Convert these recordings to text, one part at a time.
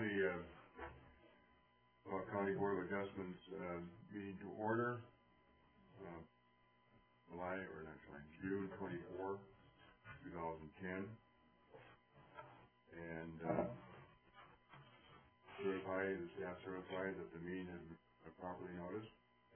the County Board of Adjustments meeting to order. June 24, 2010, and the staff certified that the meeting has been properly noticed.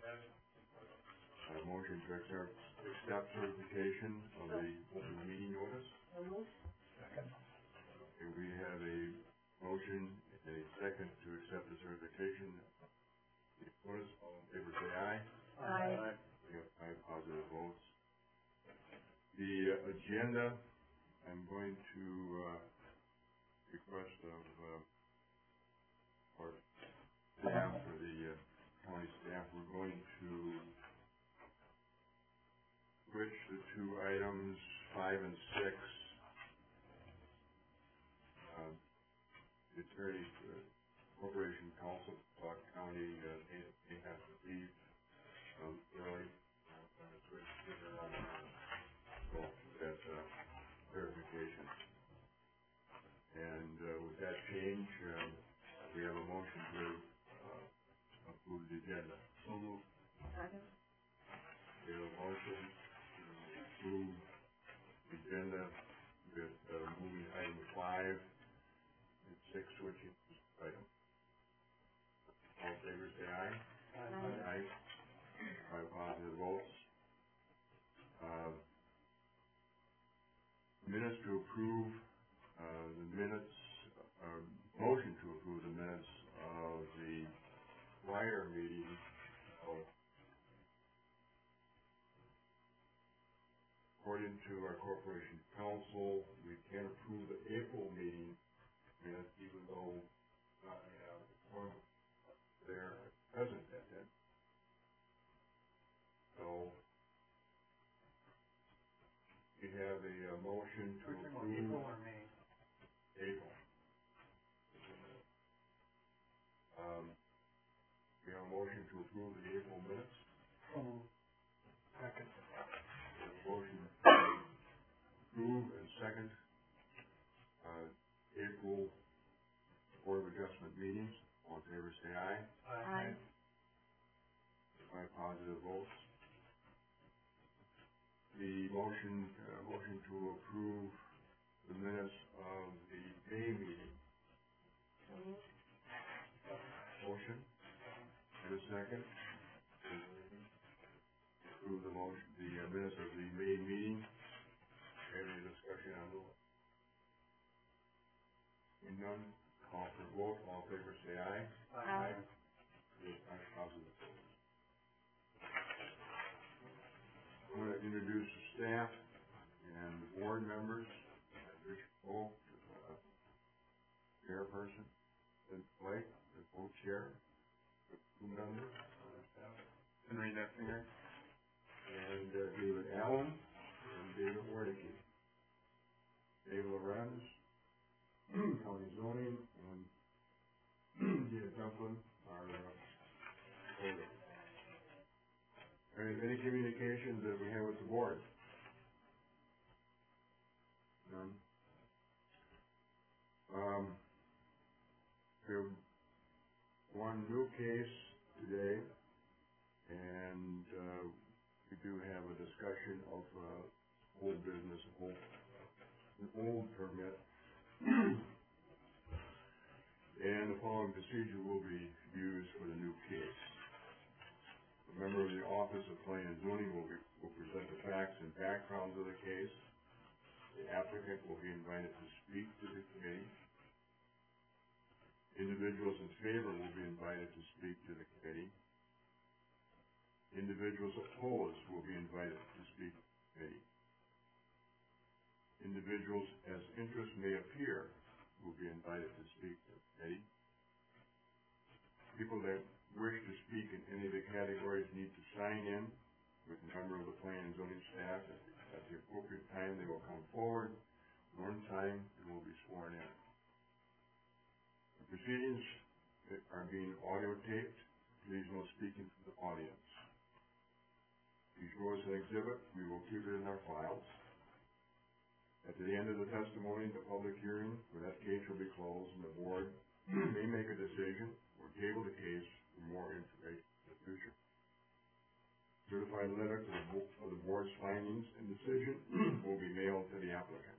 Motion to accept certification of the open meeting notice. Second. Okay, we have a motion and a second to accept the certification notice. All in favor say aye. Aye. We have 5 positive votes. The agenda, I'm going to request of our staff, or the county staff, we're going to switch the 2 items, 5 and 6. The Attorney Corporation Council County may have to leave early. I'm going to switch to that clarification. And with that change, we have a motion to approve the agenda. So moved. Second. We have a motion to approve the agenda with moving item 5 and 6 switching item. All in favor say aye. Aye. 5 positive votes. Minutes to approve the minutes, motion to approve the minutes of the prior meeting. According to our corporation council, we can approve the April meeting minutes even though not have one there present at that. So we have a motion to approve April or May? April. We have a motion to approve the April minutes. So moved. Second. Motion to approve and second April Board of Adjustment meetings. All in favor say aye. Aye. 5 positive votes. The motion to approve the minutes of the May meeting. Motion and a second. Approve the motion, the minutes of the May meeting. Any discussion on those? Seeing none, call for vote. All in favor say aye. Aye. 5 positive votes. I'm going to introduce the staff and the board members. Richard Polk, chairperson, and Blake, the co-chair, two members of the staff, Henry Netzinger, and David Allen, and David Wardicke. Dave Lorenz, county zoning, and David Dumplin, our voter. Any communications that we have with the board? None. We have one new case today, and we do have a discussion of old business, an old permit, and the following procedure will be used for the new case. A member of the Office of Planning and Zoning will present the facts and backgrounds of the case. The applicant will be invited to speak to the committee. Individuals in favor will be invited to speak to the committee. Individuals opposed will be invited to speak to the committee. Individuals as interest may appear will be invited to speak to the committee. People that wish to speak in any of the categories need to sign in with a member of the planning and zoning staff. At the appropriate time, they will come forward. One time, and will be sworn in. The proceedings are being audio taped. Please no speaking from the audience. If you show us an exhibit, we will keep it in our files. At the end of the testimony, the public hearing for that case will be closed, and the board may make a decision or table the case for more information in the future. Certified letter of the board's findings and decision will be mailed to the applicant.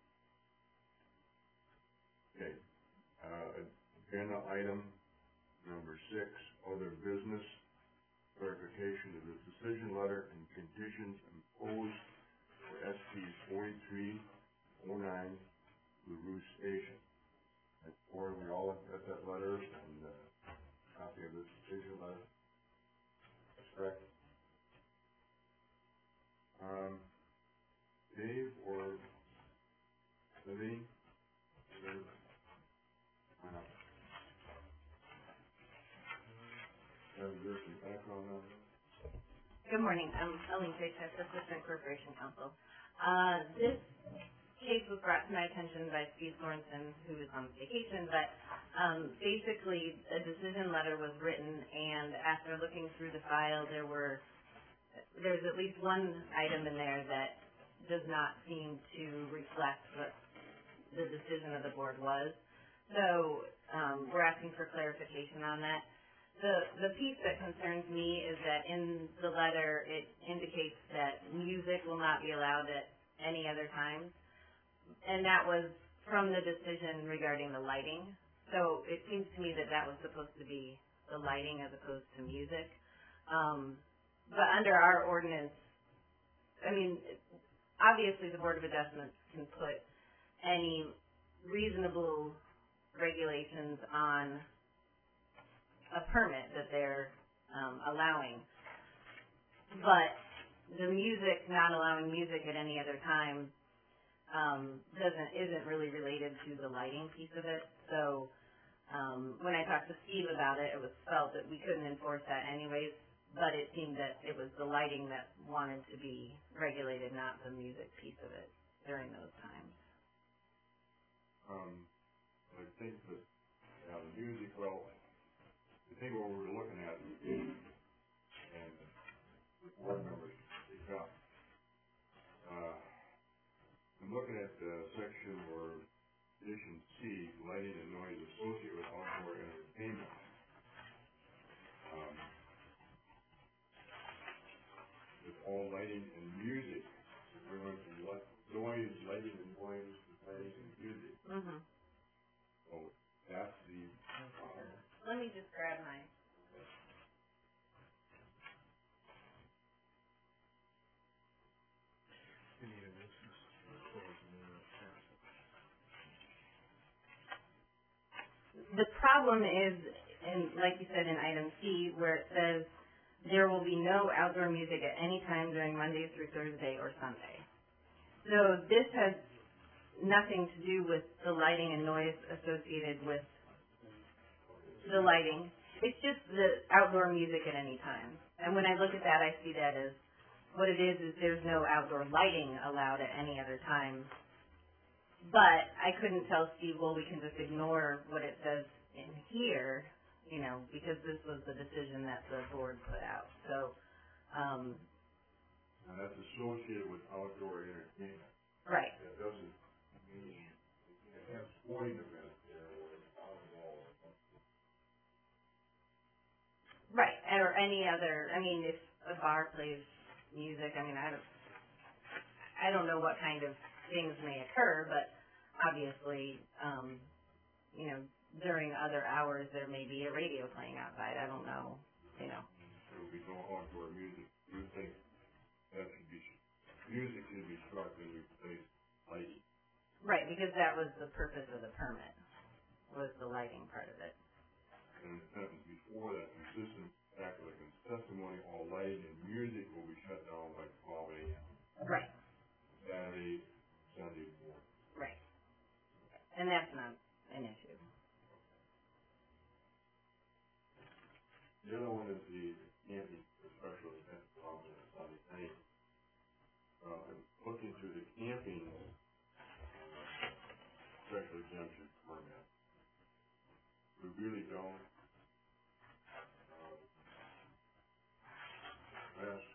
Okay, agenda item number 6, other business, clarification of the decision letter and conditions imposed for SP 4309 LaRue Station. Or we all got that letter and copy of the decision letter. That's correct. Dave or Levine? Some background on it? Good morning. I'm Ellen Jacobs, Assistant Corporation Counsel. This case was brought to my attention by Steve Sorensen, who is on vacation, but basically a decision letter was written, and after looking through the file, there's at least one item in there that does not seem to reflect what the decision of the board was. So we're asking for clarification on that. The piece that concerns me is that in the letter it indicates that music will not be allowed at any other time, and that was from the decision regarding the lighting. So it seems to me that that was supposed to be the lighting as opposed to music. But under our ordinance, I mean, obviously the Board of Adjustments can put any reasonable regulations on a permit that they're allowing, but the music, not allowing music at any other time, isn't really related to the lighting piece of it. So when I talked to Steve about it, it was felt that we couldn't enforce that anyways, but it seemed that it was the lighting that wanted to be regulated, not the music piece of it during those times. I think that the music, well, I think what we were looking at, and the board members picked up, I'm looking at section or edition C, lighting and noise associated with outdoor entertainment. With all lighting and music, we're going to noise, lighting and noise, lighting and music. Mm-hmm. So that's the Let me just grab my. The problem is, and like you said in item C, where it says there will be no outdoor music at any time during Monday through Thursday or Sunday. So this has nothing to do with the lighting and noise associated with the lighting. It's just the outdoor music at any time. And when I look at that, I see that as what it is there's no outdoor lighting allowed at any other time. But I couldn't tell Steve, well, we can just ignore what it says in here, you know, because this was the decision that the board put out. So, and that's associated with outdoor entertainment. Right. That doesn't mean you can have sporting events there or volleyball or something. Right, or any other, I mean, if a bar plays music, I mean, I don't know what kind of things may occur, but obviously, you know, during other hours there may be a radio playing outside. I don't know, you know. There will be no outdoor music. You think that should be, music should be struck and replaced lighting. Right, because that was the purpose of the permit, was the lighting part of it. And the sentence before that, consistent fact of the testimony, all lighting and music will be shut down by 12 a.m. Right. Saturday, Sunday morning. Right. And that's not an issue. The other one is the camping for special events on Sunday night. Looking through the camping special exemption permit, we really don't ask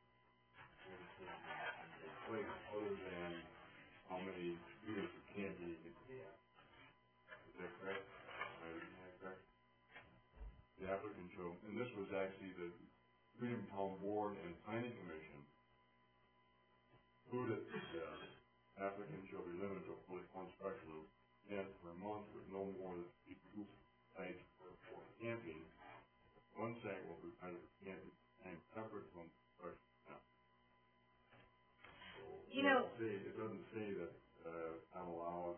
place other than how many units of camping you can have. Is that correct? the applicant shall, and this was actually the Freedom Town Board and Planning Commission included the applicant shall be limited to fully one special event per month with no more than 2 group sites for camping. One site will be provided for camping and separate from special event. So, You know, it doesn't say that, I'm allowed.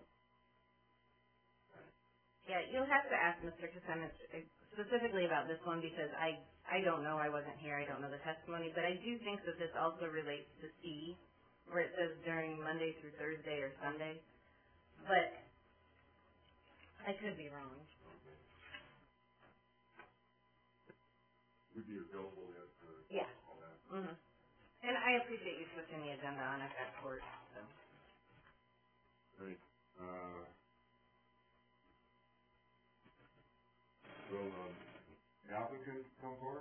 yeah, you'll have to ask Mr. Kasemis specifically about this one because I don't know, I wasn't here, I don't know the testimony, but I do think that this also relates to C, where it says during Monday through Thursday or Sunday, but I could be wrong. Would be available yet for Yeah. all that. Mm-hmm. And I appreciate you switching the agenda on at that court, so. Right, will, the applicant come forward?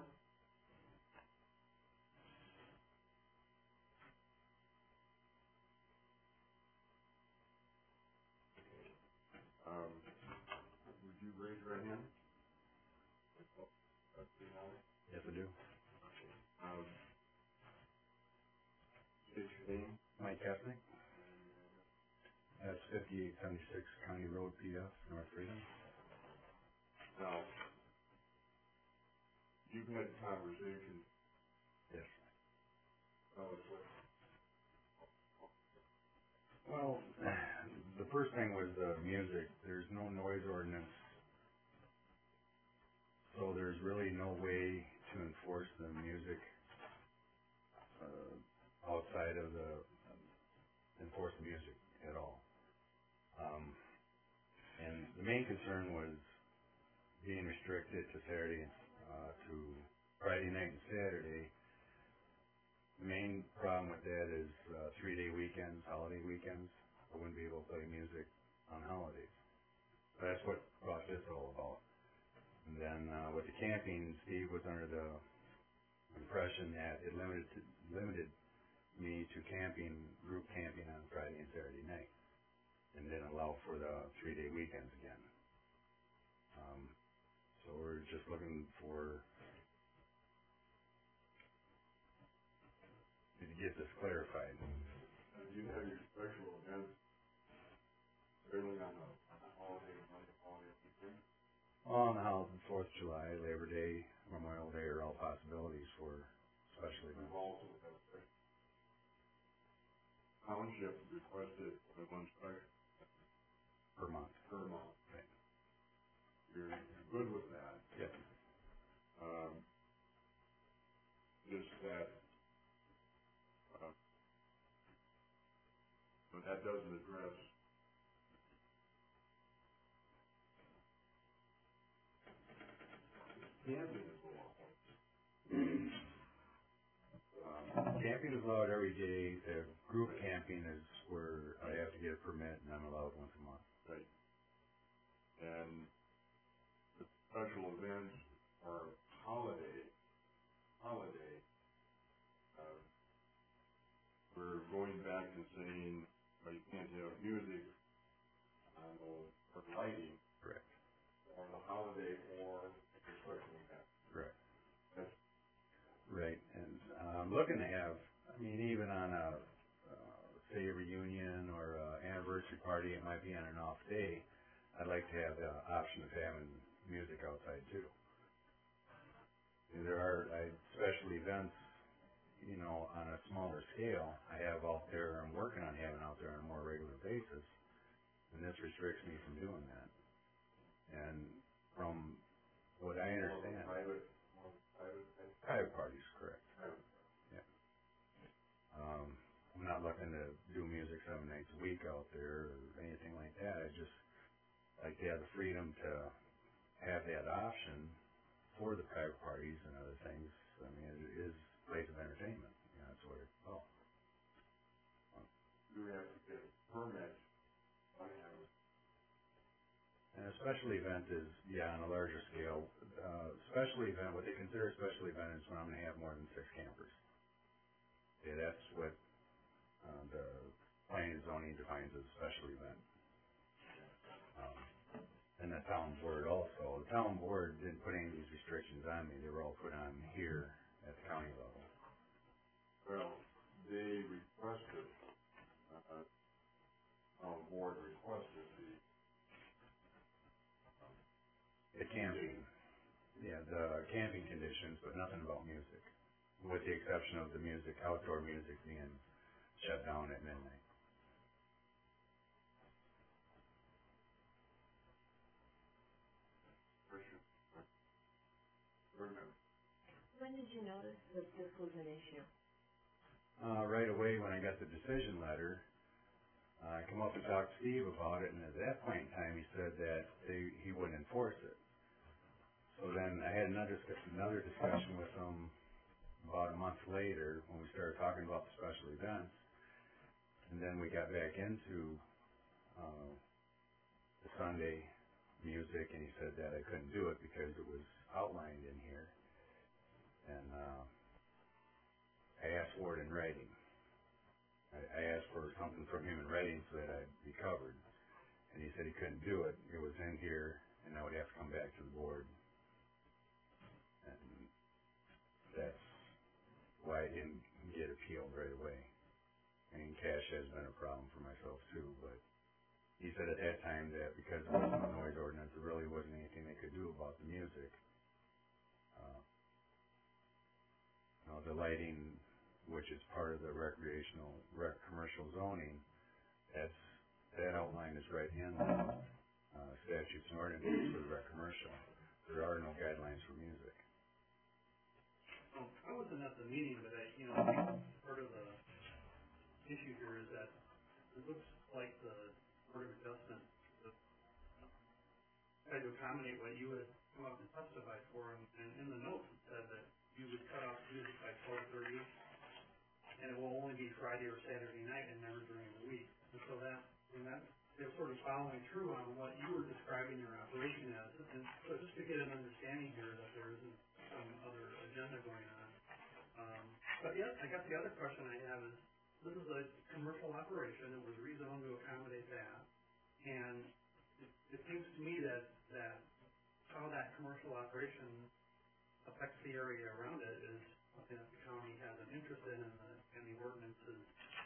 Would you raise your hand? Yes, I do. State your name. Mike Kessnick. That's 5876 County Road, PF, North Freedom. Now, you've had conversations. Yes. What? Well, the first thing was the music. There's no noise ordinance, so there's really no way to enforce the music outside of the enforce the music at all. And the main concern was being restricted to Saturday, to Friday night and Saturday. The main problem with that is 3-day weekends, holiday weekends. I wouldn't be able to play music on holidays. That's what brought this all about. And then with the camping, Steve was under the impression that it limited me to group camping on Friday and Saturday night, and didn't allow for the 3-day weekends again. So we're just looking to get this clarified. Do you have your special events early on a holiday, Monday, holiday weekend? On the 4th of July, Labor Day, Memorial Day are all possibilities for special We've events. also have special. Township requested one special Per month. per month. Right. You're good with that. Yep. Just that, but that doesn't address camping is allowed. Camping is allowed every day. Group camping is where I have to get a permit, and I'm allowed once a month. Right. And the special events are holiday, we're going back and saying, well, you can't have music, or lighting, Correct. on the holiday or a special event. Correct. That's Right. And I'm looking to have, even on a, say, a reunion or an anniversary party, it might be on an off day, I'd like to have the option of having music outside too. And there are special events, on a smaller scale, I have out there, I'm working on having out there on a more regular basis, and this restricts me from doing that. And from what I understand, private parties, correct. Yeah. I'm not looking to do music 7 nights a week out there or anything like that. I just like to have the freedom to have that option for the private parties and other things. It is a place of entertainment. That's what it's called. you have to get a permit. And a special event is, on a larger scale. Special event, what they consider a special event is when I'm going to have more than 6 campers. Okay, that's what the planning and zoning defines as a special event. and the town board also. The town board didn't put any of these restrictions on me, they were all put on here at the county level. Well, they requested, board requested The camping, the camping conditions, but nothing about music, with the exception of the music, outdoor music being shut down at midnight. When did you notice that this was an issue? Right away when I got the decision letter, I come up and talked to Steve about it, and at that point in time, he said that he wouldn't enforce it. So then I had another discussion with him about a month later when we started talking about the special events, and then we got back into the Sunday music, and he said that I couldn't do it because it was outlined in here, and I asked for it in writing. I asked for something from him in writing so that I'd be covered, and he said he couldn't do it. It was in here, and I would have to come back to the board, and that's why I didn't get appealed right away. I mean, cash has been a problem for myself too, but he said at that time that because there was no noise ordinance, there really wasn't anything they could do about the music. The lighting, which is part of the commercial zoning, that outline is right in the statutes and ordinances for the rec commercial. There are no guidelines for music. I wasn't at the meeting, but I think part of the issue here is that it looks like the Board of Adjustment tried to accommodate what you had come up and testified for, and in the notes it said that you would cut off music by 12:30, and it will only be Friday or Saturday night and never during the week. And so they're sort of following through on what you were describing your operation as. And so just to get an understanding here that there isn't some other agenda going on. But yeah, I guess the other question I have is, this is a commercial operation. It was rezoned to accommodate that. And it seems to me that how that commercial operation affects the area around it is something that the county has an interest in, and the ordinances,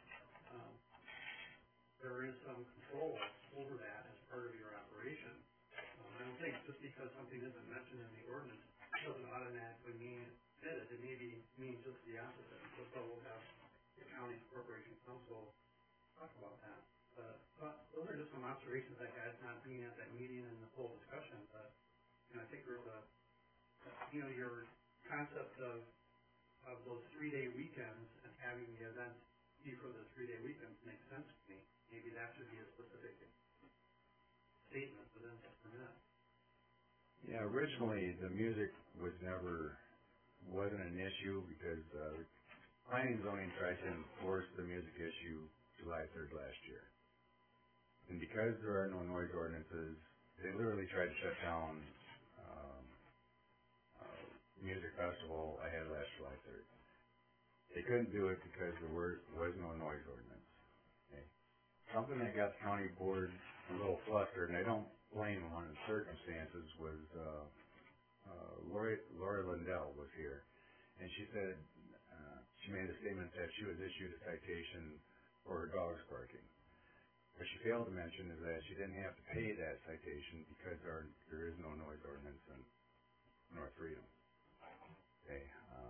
there is some control over that as part of your operation. I don't think just because something isn't mentioned in the ordinance doesn't automatically mean it. It may mean just the opposite. So we'll have the county corporation council talk about that. But those are just some observations I had, not being at that meeting and the full discussion. But I think there's your concept of those 3-day weekends and having the events be for the 3-day weekends makes sense to me. Maybe that should be a specific statement for them to permit. Yeah, originally the music wasn't an issue because planning and zoning tried to enforce the music issue July 3rd last year. And because there are no noise ordinances, they literally tried to shut down music festival I had last July 3rd. They couldn't do it because there was no noise ordinance. Okay? Something that got the county board a little flustered, and I don't blame them on the circumstances, was Lori Lindell was here, and she said she made a statement that she was issued a citation for her dogs barking. What she failed to mention is that she didn't have to pay that citation because there is no noise ordinance in North Freedom. Okay.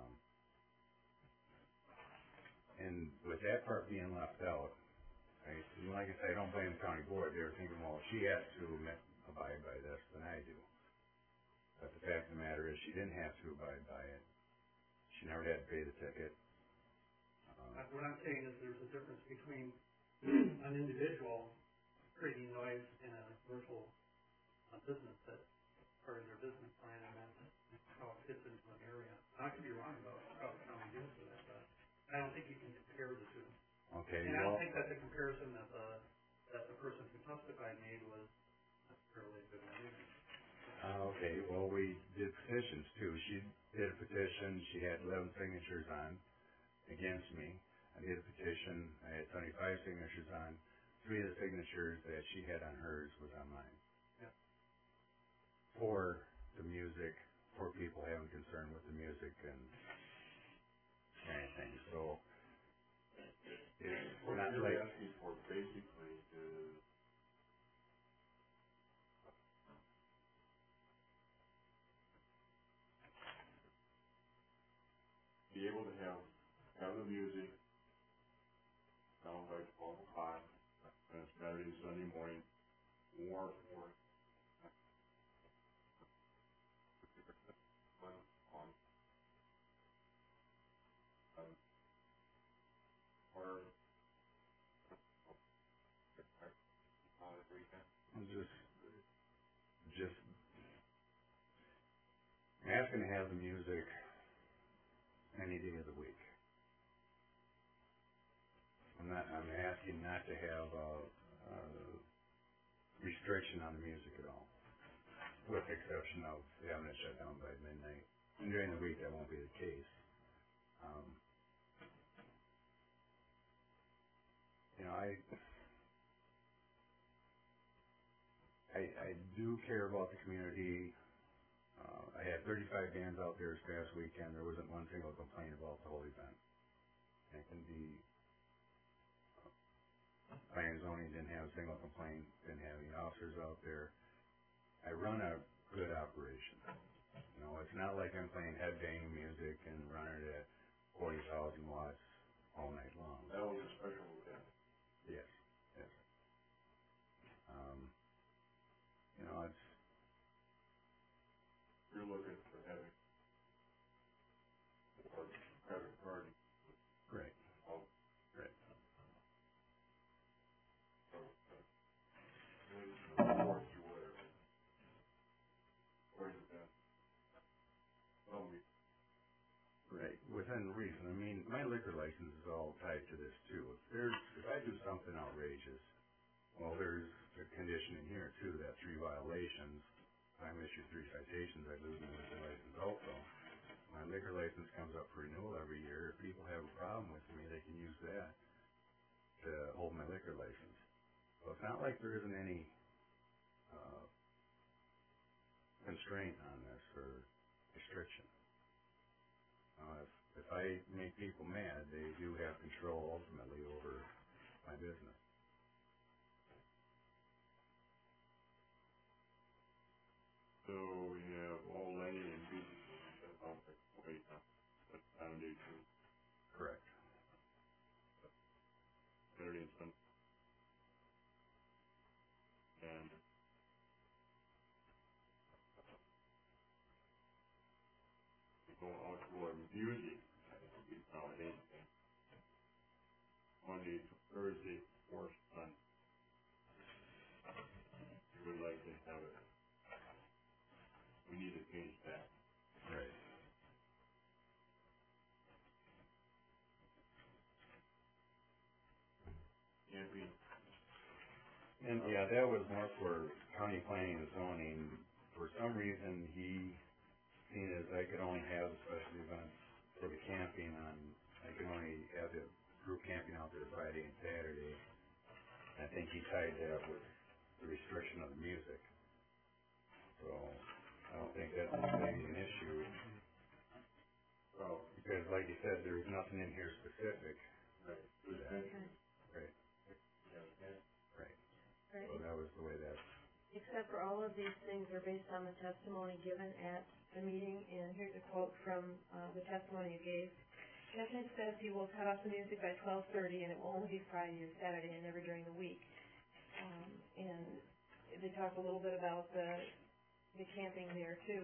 And with that part being left out, like I said, I don't blame the county board. They were thinking, well, if she has to abide by this, then I do. But the fact of the matter is she didn't have to abide by it. She never had to pay the ticket. What I'm saying is there's a difference between an individual creating noise in a commercial business that's part of their business plan, and that's how it fits into an area. I could be wrong about how the county deals with that, but I don't think you can compare the two. Okay. And I don't think that the comparison that the person who testified made was necessarily a good one either. Okay, well, we did petitions too. She did a petition. She had 11 signatures on against me. I did a petition. I had 75 signatures on. 3 of the signatures that she had on hers was on mine. Yeah. for the music, for people having concern with the music and anything, so it's What not you're like, asking for basically is be able to have the music down by 12 o'clock, on Saturday, Sunday morning, or for on, or on the weekend. just I'm asking to have the music any day of the week. I'm asking not to have a restriction on the music at all, with the exception of having it shut down by midnight. And during the week, that won't be the case. You know, I do care about the community. I had 35 bands out there this past weekend. There wasn't one single complaint about the whole event. And the planning and zoning didn't have a single complaint, didn't have any officers out there. I run a good operation. You know, it's not like I'm playing headbanging music and running it at 40,000 watts all night long. That was a special event. Yes, yes. You know, it's You're looking for having or private party. great, Oh, great. Fourth or whatever. Or event. Tell me. Right, within reason. I mean, my liquor license is all tied to this too. If I do something outrageous, well, there's a condition in here too, that 3 violations. If I'm issued 3 citations, I lose my liquor license also. My liquor license comes up for renewal every year. If people have a problem with me, they can use that to hold my liquor license. So it's not like there isn't any constraint on this or restriction. If I make people mad, they do have control ultimately over my business. So we have all lane and business. That sounds like wait, that's Saturday through Correct. Saturday and Sunday. And going outdoor music, I think would be about anything. Monday to Thursday or Sunday. We would like to have it. We need to change that. Right. Camping, And yeah, that was more for county planning and zoning. For some reason, he seen as I could only have a special event for the camping on, I could only have the group camping out there Friday and Saturday. I think he tied that with the restriction of the music. So I don't think that's maybe an issue. well, Because like you said, there's nothing in here specific. right, there's pension. Right, Yeah, pension. right. Right. So that was the way that, Except for all of these things are based on the testimony given at the meeting, and here's a quote from the testimony you gave. Kathleen says he will cut off the music by 12:30, and it will only be Friday and Saturday and never during the week. And they talk a little bit about the camping there too.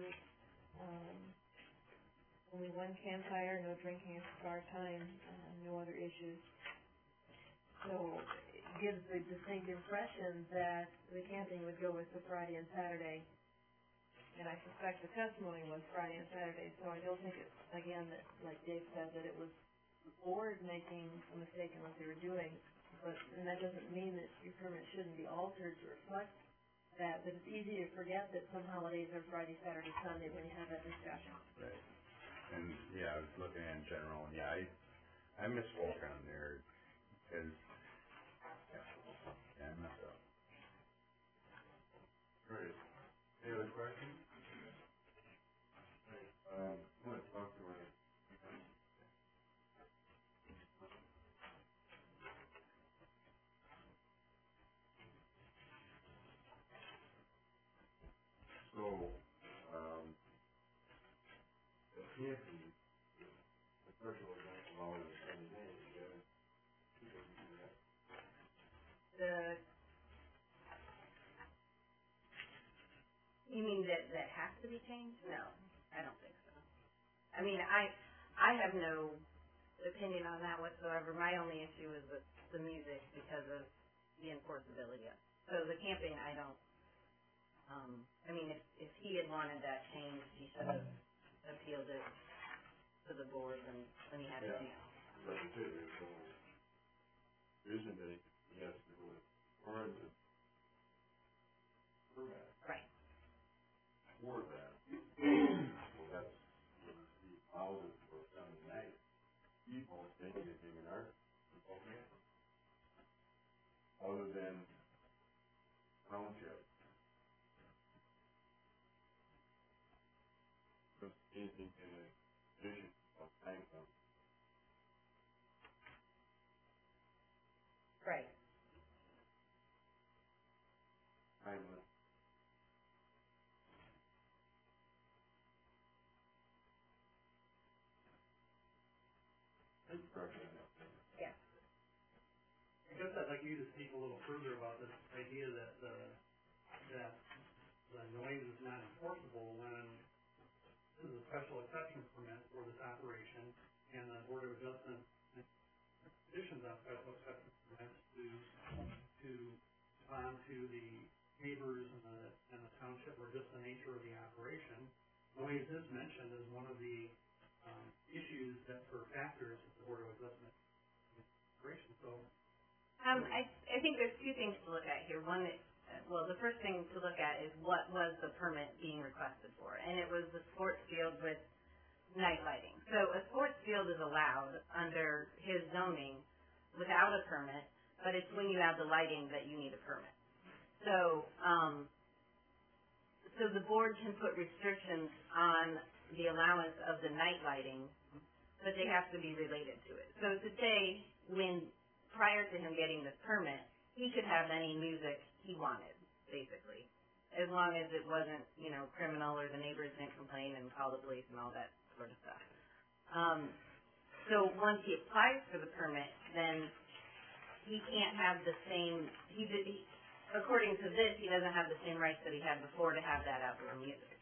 Only one campfire, no drinking at bar time, no other issues. So it gives the distinct impression that the camping would go with the Friday and Saturday. And I suspect the testimony was Friday and Saturday, so I don't think it's, again, that, like Dave said, that it was the board making a mistake in what they were doing. And that doesn't mean that your permit shouldn't be altered to reflect that, but it's easy to forget that some holidays are Friday, Saturday, Sunday when you have that discussion. right. And yeah, I was looking at in general, and yeah, I misspoke on there, because, yeah, I messed up. Great. Any other questions? You mean that has to be changed? No, I don't think so. I mean, I have no opinion on that whatsoever. My only issue is with the music because of the enforceability of it. So the camping, I don't, I mean, if he had wanted that changed, he should have appealed it to the board when he had a chance. Like I said, there isn't any, yes, there was, or the permit Right. for that. Well, that's, he allows it for Sunday night. People think anything in our, okay. Other than township. Just anything in addition of time zone. Right. Time limit. Are you correct on that? Yeah. I guess I'd like you to speak a little further about this idea that the noise is not enforceable when this is a special exception permit for this operation, and the Board of Adjustment conditions on special exception permits to respond to the neighbors and the township, or just the nature of the operation. Noise is mentioned as one of the issues or factors that the Board of Adjustment operation. So I think there's two things to look at here. One, the first thing to look at is what was the permit being requested for, and it was the sports field with night lighting. So a sports field is allowed under his zoning without a permit, but it's when you have the lighting that you need a permit. So, so the board can put restrictions on the allowance of the night lighting, but they have to be related to it. So to say, prior to him getting this permit, he could have any music he wanted, basically, as long as it wasn't, criminal, or the neighbors didn't complain and call the police and all that sort of stuff. So once he applies for the permit, then he can't have the same, according to this, he doesn't have the same rights that he had before to have that outdoor music.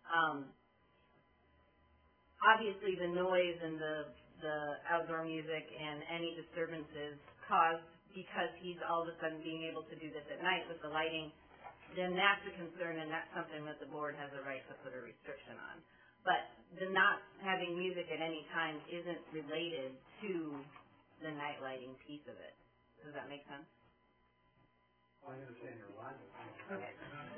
Obviously, the noise and the outdoor music and any disturbances caused because he's all of a sudden being able to do this at night with the lighting, then that's a concern, and that's something that the board has a right to put a restriction on. But the not having music at any time isn't related to the night lighting piece of it. Does that make sense? I understand your logic. Okay.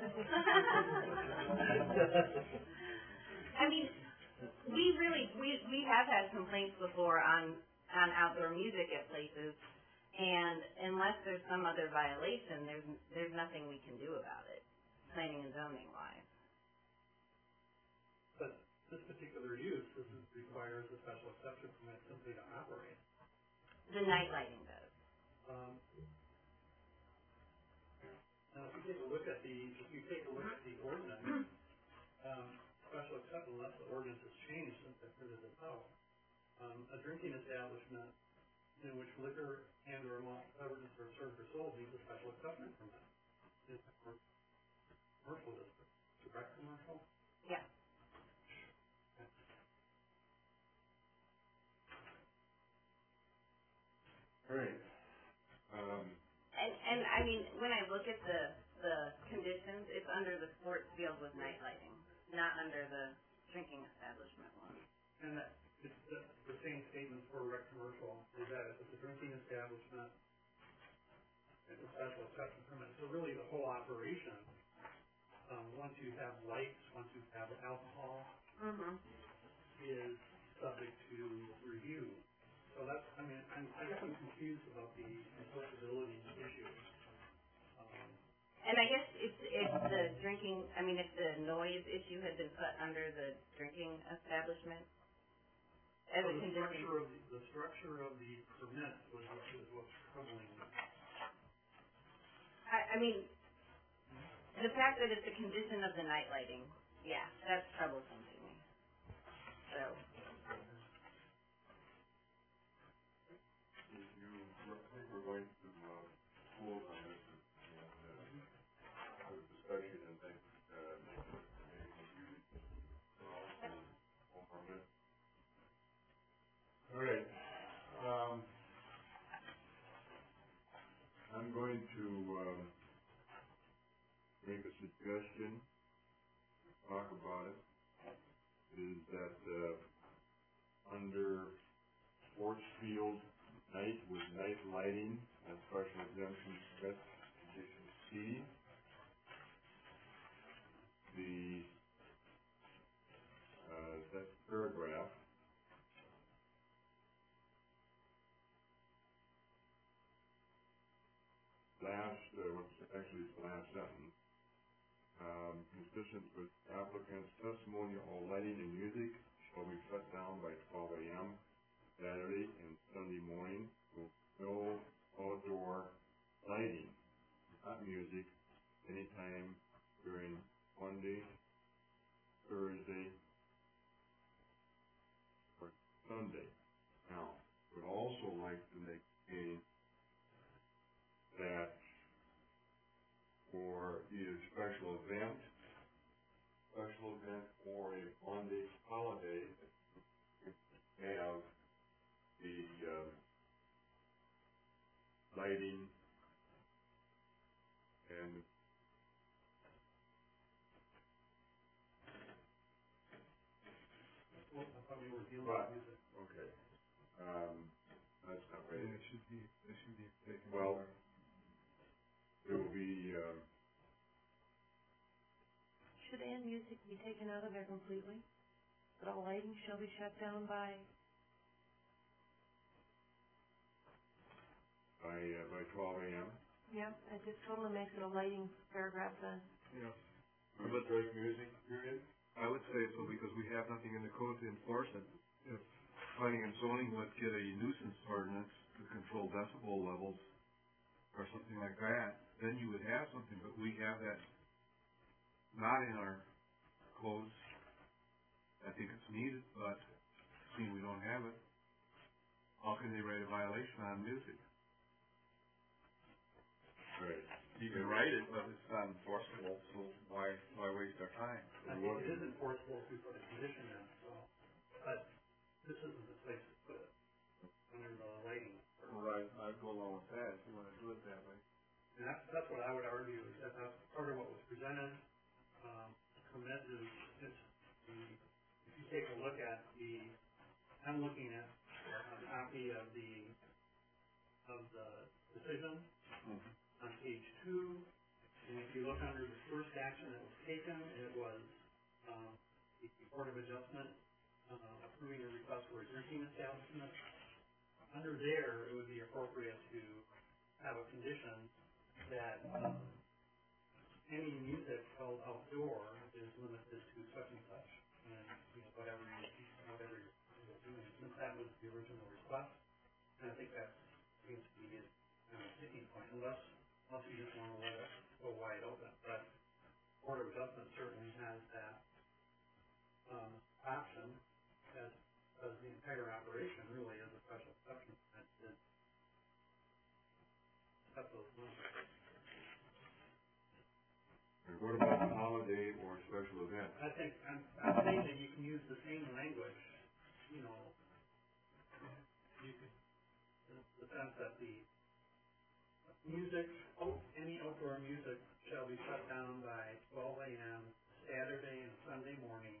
I mean, we have had complaints before on outdoor music at places, and unless there's some other violation, there's nothing we can do about it, planning and zoning wise. But this particular use, requires a special exception permit simply to operate. The night lighting does. Now, if you take a look at the ordinance, special exception, unless the ordinance has changed since they printed this out, a drinking establishment in which liquor and or malt beverages are served or sold needs a special exception permit. It's a commercial district, correct, commercial? Yeah. All right. And I mean, when I look at the conditions, it's under the sports field with night lighting, not under the drinking establishment one. And that, it's the same statement for rec commercial, is that if it's a drinking establishment, it's a special exception permit. So really the whole operation, once you have lights, once you have alcohol, is subject to review. So that's, I guess I'm confused about the enforceability issue. And I guess if the drinking, if the noise issue had been put under the drinking establishment as a condition. The structure of the permit is what's troubling me. The fact that it's a condition of the night lighting, yeah, that's troublesome to me. So. I think we're going to close on All right, I'm going to, make a suggestion, talk about it, is that, under sports field night with night lighting and special exemption permit, condition C, that paragraph, actually it's the last sentence, consistent with applicant's testimony, all lighting and music shall be shut down by 12 a.m. Saturday and Sunday morning, with no outdoor lighting, not music, anytime during Monday, Thursday, or Sunday. Now, would also like to make a that for either special event or a Monday holiday, have the lighting and Well, I thought we were dealing Right. with music. okay. That's not right. Yeah, it should be taken. Well, it will be Should and music be taken out of there completely? That all lighting shall be shut down by, by 12 a.m. yeah, it just totally makes it a lighting paragraph then. Yeah, But strike music, period. I would say so because we have nothing in the code to enforce it. If planning and zoning would get a nuisance ordinance to control decibel levels or something like that, then you would have something, but we have that not in our codes. I think it's needed, but seeing we don't have it, how can they write a violation on music? Right. You can write it, but it's not enforceable, so why waste our time? I think it is enforceable if we put a condition in, so, but this isn't the place to put it, under the lighting. Right, I'd go along with that if you wanna do it that way. And that's what I would argue, is that that's part of what was presented, permit is the, if you take a look at I'm looking at a copy of the decision on page 2, and if you look under the first action that was taken, it was, the Board of Adjustment, approving a request for a drinking establishment. Under there, it would be appropriate to have a condition that, any music held outdoor is limited to such and such, and, whatever you're doing, since that was the original request, and I think that seems to be a sticking point, unless you just wanna let it go wide open, but Board of Adjustment certainly has that, option, as the entire operation really is a special exception, that set those limits. And what about a holiday or a special event? I think, I'm saying that you can use the same language, you could, in the sense that the music, any outdoor music shall be shut down by 12 a.m. Saturday and Sunday morning,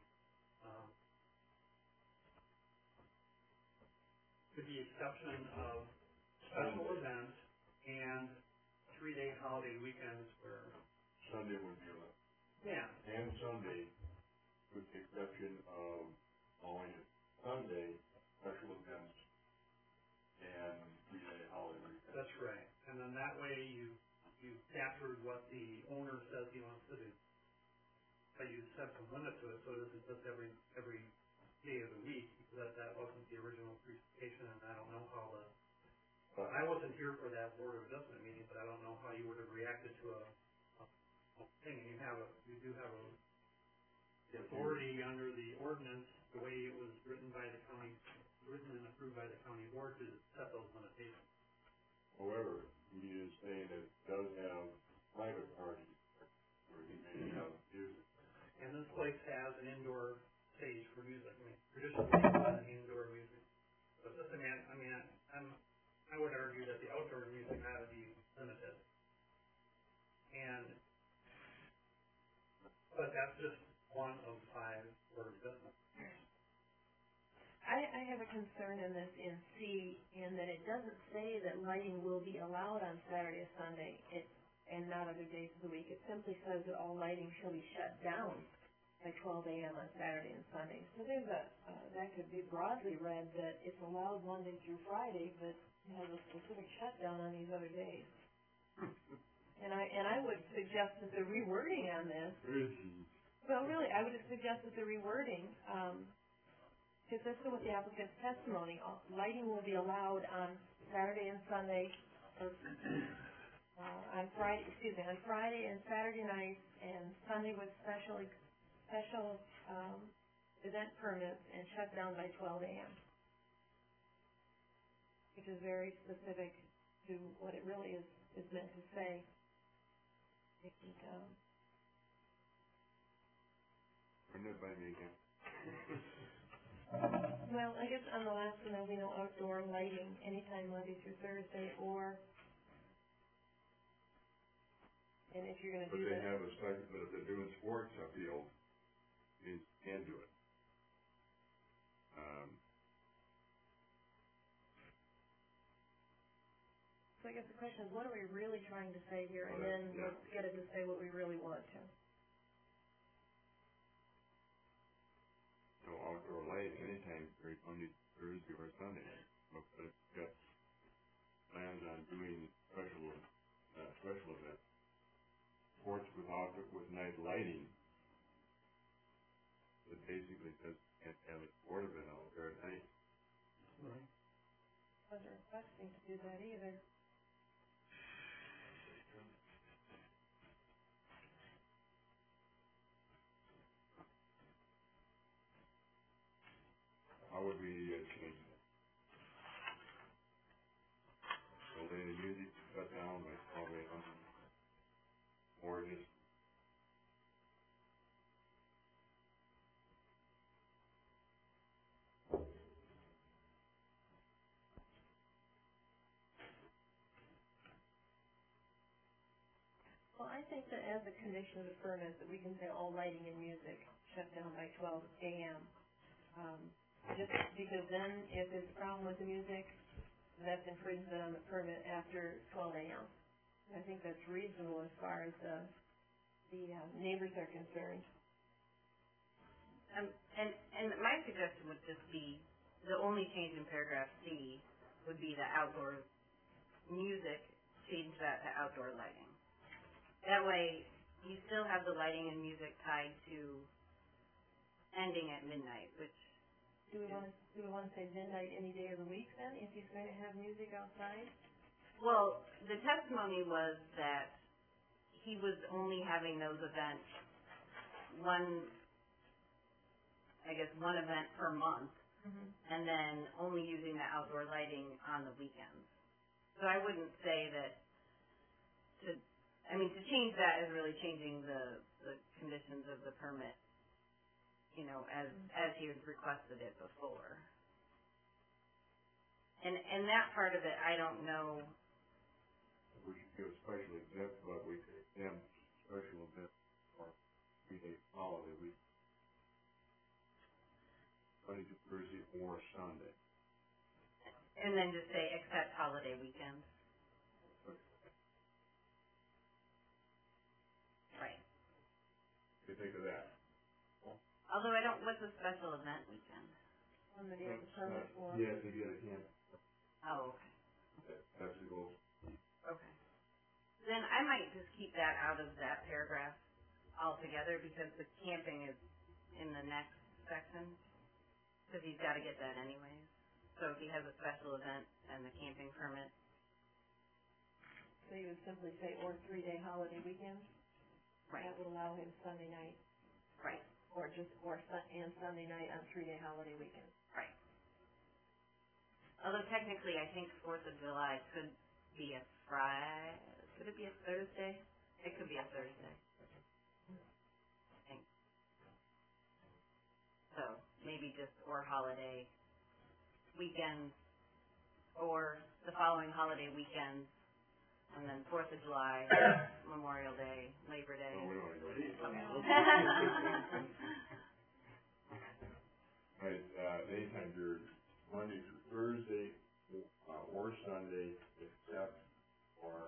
with the exception of special events and 3-day holiday weekends where, Sunday would be allowed. yeah, And Sunday, with the exception of only Sunday, special events, and 3-day holiday weekend. that's right. And then that way you captured what the owner says he wants to do. But you set some limit to it, so it isn't just every day of the week, because that wasn't the original presentation, and I don't know how I wasn't here for that Board of Adjustment meeting, but I don't know how you would have reacted to a thing. You do have the authority under the ordinance, the way it was written and approved by the county board to set those limitations. However, he is saying that it does have private parties, where he may have music. And this place has an indoor stage for music. I mean, traditionally, it's an indoor music. But just to But that's just one of 5 order of business. I have a concern in this in C, in that it doesn't say that lighting will be allowed on Saturday or Sunday, and not other days of the week. It simply says that all lighting shall be shut down by 12 a.m. on Saturday and Sunday. So there's that could be broadly read that it's allowed Monday through Friday, but it has a specific shutdown on these other days. And I would suggest that the rewording on this, well, really, I would suggest that the rewording, consistent with the applicant's testimony, lighting will be allowed on Saturday and Sunday, or, on Friday and Saturday nights, and Sunday with special event permits, and shut down by 12 a.m. Which is very specific to what it really is meant to say. Run it by me again. Well, I guess on the last one, there'll be no outdoor lighting anytime Monday through Thursday, and if you're gonna But do they that. have a second, but if they're doing sports upfield, they can do it. So I guess the question is, what are we really trying to say here, and Well, then yeah. let's get it to say what we really want to. No outdoor lighting anytime during Monday, Thursday, or Sunday. But if you've got plans on doing special events, sports with night lighting, it basically says can't have a sport event out there at night. Right. Wasn't requesting to do that either. How would we change that? Will they music shut down by 12 a.m. or just Well, I think that as a condition of the permit, that we can say all lighting and music shut down by 12 a.m. Just because then, if there's a problem with the music, that's infringement on the permit after 12 a.m. I think that's reasonable as far as the neighbors are concerned. And my suggestion would just be, the only change in paragraph C would be the outdoor music, change that to outdoor lighting. That way, you still have the lighting and music tied to ending at midnight, which... Do we want to say midnight any day of the week then, if he's going to have music outside? Well, the testimony was that he was only having those events one event per month, and then only using the outdoor lighting on the weekends. So I wouldn't say that to change that is really changing the conditions of the permit, as he had requested it before. And that part of it, I don't know. we should give a special exempt, but we could exempt special event or 3-day holiday week. Monday to Thursday or Sunday. And then just say except holiday weekends. Right. What do you think of that? Although what's a special event weekend? One that he has a permit for? Yeah, to get a camp. Oh, okay. That's the goal. Okay. Then I might just keep that out of that paragraph altogether, because the camping is in the next section, because he's got to get that anyways. So if he has a special event and the camping permit. So you would simply say, or 3-day holiday weekend? Right. That would allow him Sunday night. Right. And Sunday night on 3-day holiday weekend. Right. Although technically, I think 4th of July could be a Friday. Could it be a Thursday? It could be a Thursday. I think. So maybe just or holiday weekends, or the following holiday weekends and then 4th of July, Memorial Day, Labor Day. No, we don't wanna go eat. Right, anytime during Monday through Thursday, or Sunday, except for,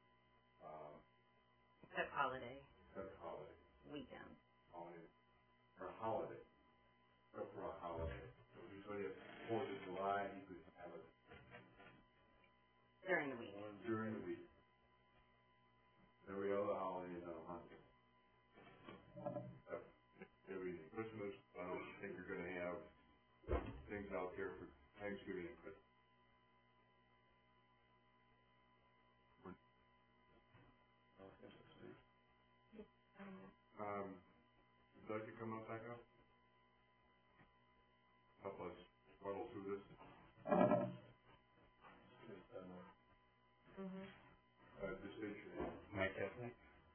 Except holiday, weekend, weekend. or holiday, except for a holiday. So usually if 4th of July, you could have it During the week. during the week. Every other holiday is on a Monday. Every Christmas, I don't think you're gonna have things out there for Thanksgiving and Christmas. Would you like to come up back up? Help us muddle through this. Decision. Mike Ethnic?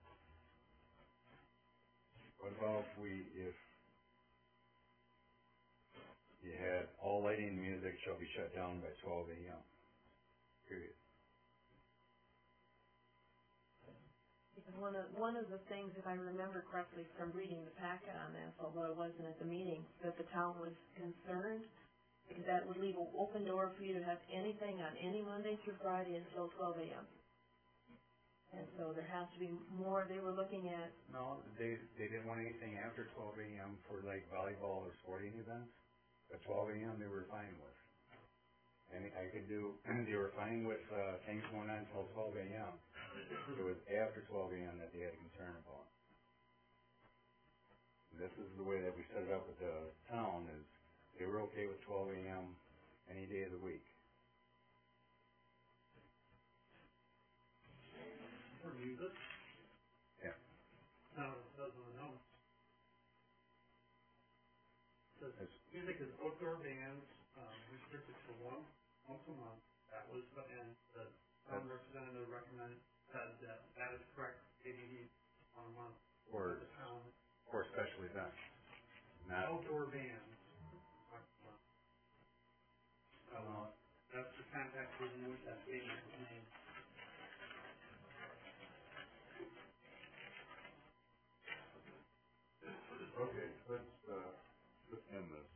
What about if you had all lighting and music shall be shut down by 12 a.m. Period. Because one of the things, if I remember correctly from reading the packet on this, although I wasn't at the meeting, that the town was concerned, because that would leave an open door for you to have anything on any Monday through Friday until 12 a.m. And so there has to be more, they were looking at. No, they didn't want anything after 12 a.m. for like volleyball or sporting events. But 12 a.m. they were fine with. And I could do, they were fine with things going on until 12 a.m. It was after 12 a.m. that they had concern about. And this is the way that we set it up with the town, is they were okay with 12 a.m. any day of the week. For music? Yeah. No, it doesn't know. Says music is outdoor bands, restricted to once a month. That was, and the town representative recommended that is correct, maybe on a month. Or The town. Or special events. Not Outdoor bands. That's the context in which that statement was made. Okay, let's end this.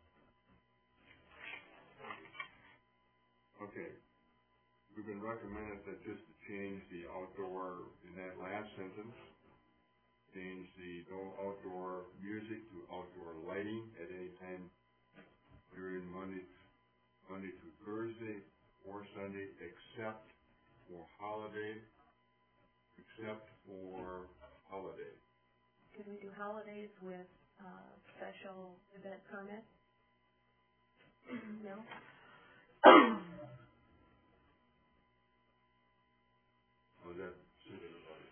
Okay, we've been recommended that just to change the outdoor, in that last sentence, change the no outdoor music to outdoor lighting at any time during Monday through Thursday or Sunday, except for holiday. Could we do holidays with special event permit? No? Or that suit everybody?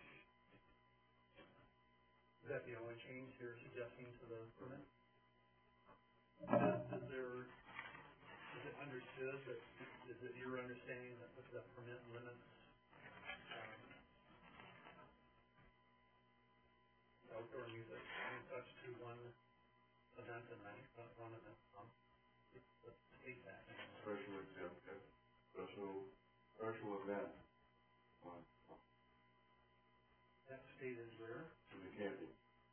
Is that the only change you're suggesting to the permit? Is it understood that, is it your understanding that the permit limits, outdoor music and such to one event a night, not one event a month? Let's state that. Special event. That stated where? In the camping.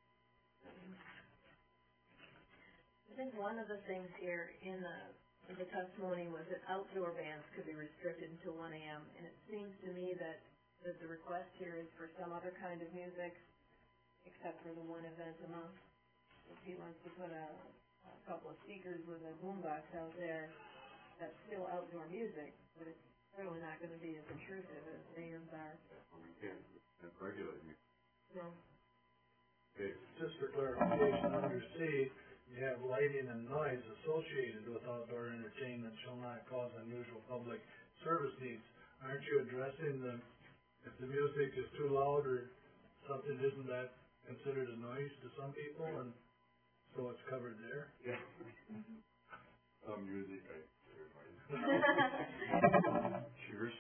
I think one of the things here in the testimony was that outdoor bands could be restricted until 1 a.m. And it seems to me that the request here is for some other kind of music, except for the one event a month. If he wants to put a couple of speakers with a boombox out there, that's still outdoor music, but it's really not going to be as intrusive as bands are. We can't regulate music. No. Okay. Just for clarification, under C, you have lighting and noise associated with outdoor entertainment shall not cause unusual public service needs. Aren't you addressing if the music is too loud or something, isn't that considered a noise to some people, and so it's covered there? Yeah. Some music, cheers.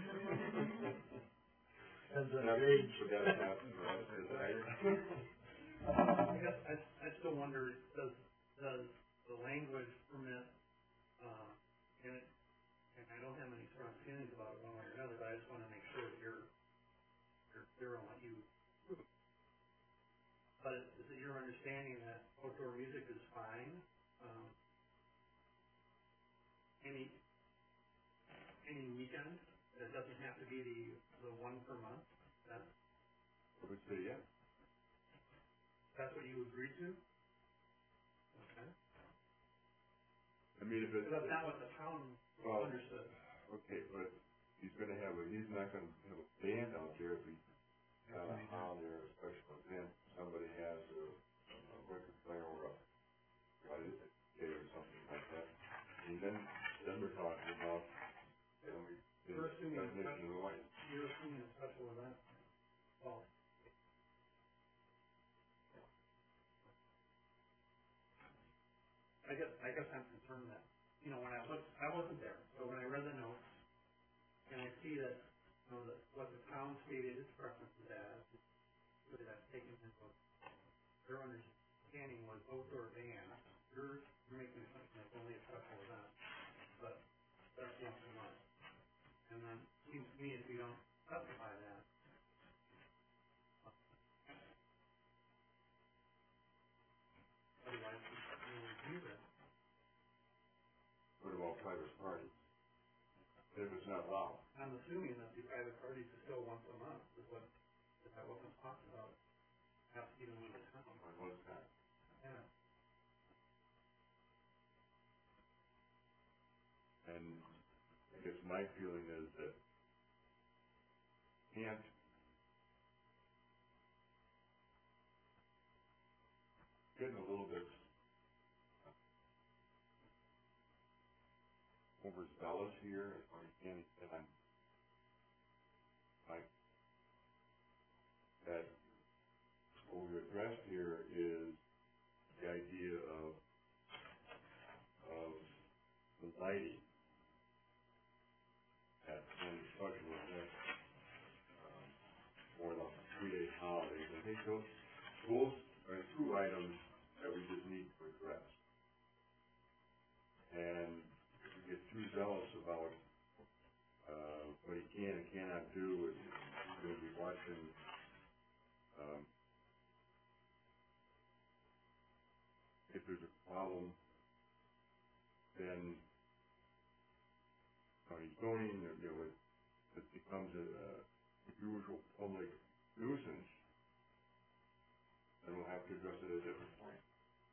Depends on your age. But that's not desired. I guess I still wonder, does the language permit, and I don't have any strong feelings about it one way or another, but I just wanna make sure that you're clear on what you approve. But is it your understanding that outdoor music is fine? Any weekend, it doesn't have to be the one per month, I would say, yeah. that's what you agreed to? Okay. I mean, if it's. That's not what the town Well, understood. okay, but he's not gonna have a band out there if he has a holiday or a special event. Somebody has a record player or a day or something like that. And then we're talking about, the You're assuming a definition of noise. You're assuming a special event. Well, I guess I'm concerned that, you know, I wasn't there, so when I read the notes, and I see that, you know, what the town stated its preferences as, that I've taken into their understanding was outdoor band. You're making an assumption that's only a special event, but that's once a month. And then, it seems to me if you don't specify that, otherwise, you review it. What about private parties? If it's not allowed. I'm assuming that the private parties is still once a month, is what, if that wasn't talked about, has to be the one that's happening. When was that? Yeah. And I guess my feeling is that can't getting a little bit overzealous here, or you can't, and I'm like, that what we addressed here is the idea of the lighting at when the special event, or the 3-day holidays. I think those are two items that we just need to address. And if we get too zealous about what he can and cannot do, and he's going to be watching if there's a problem, then he's zoning, it becomes a usual public nuisance, then we'll have to address it at a different point.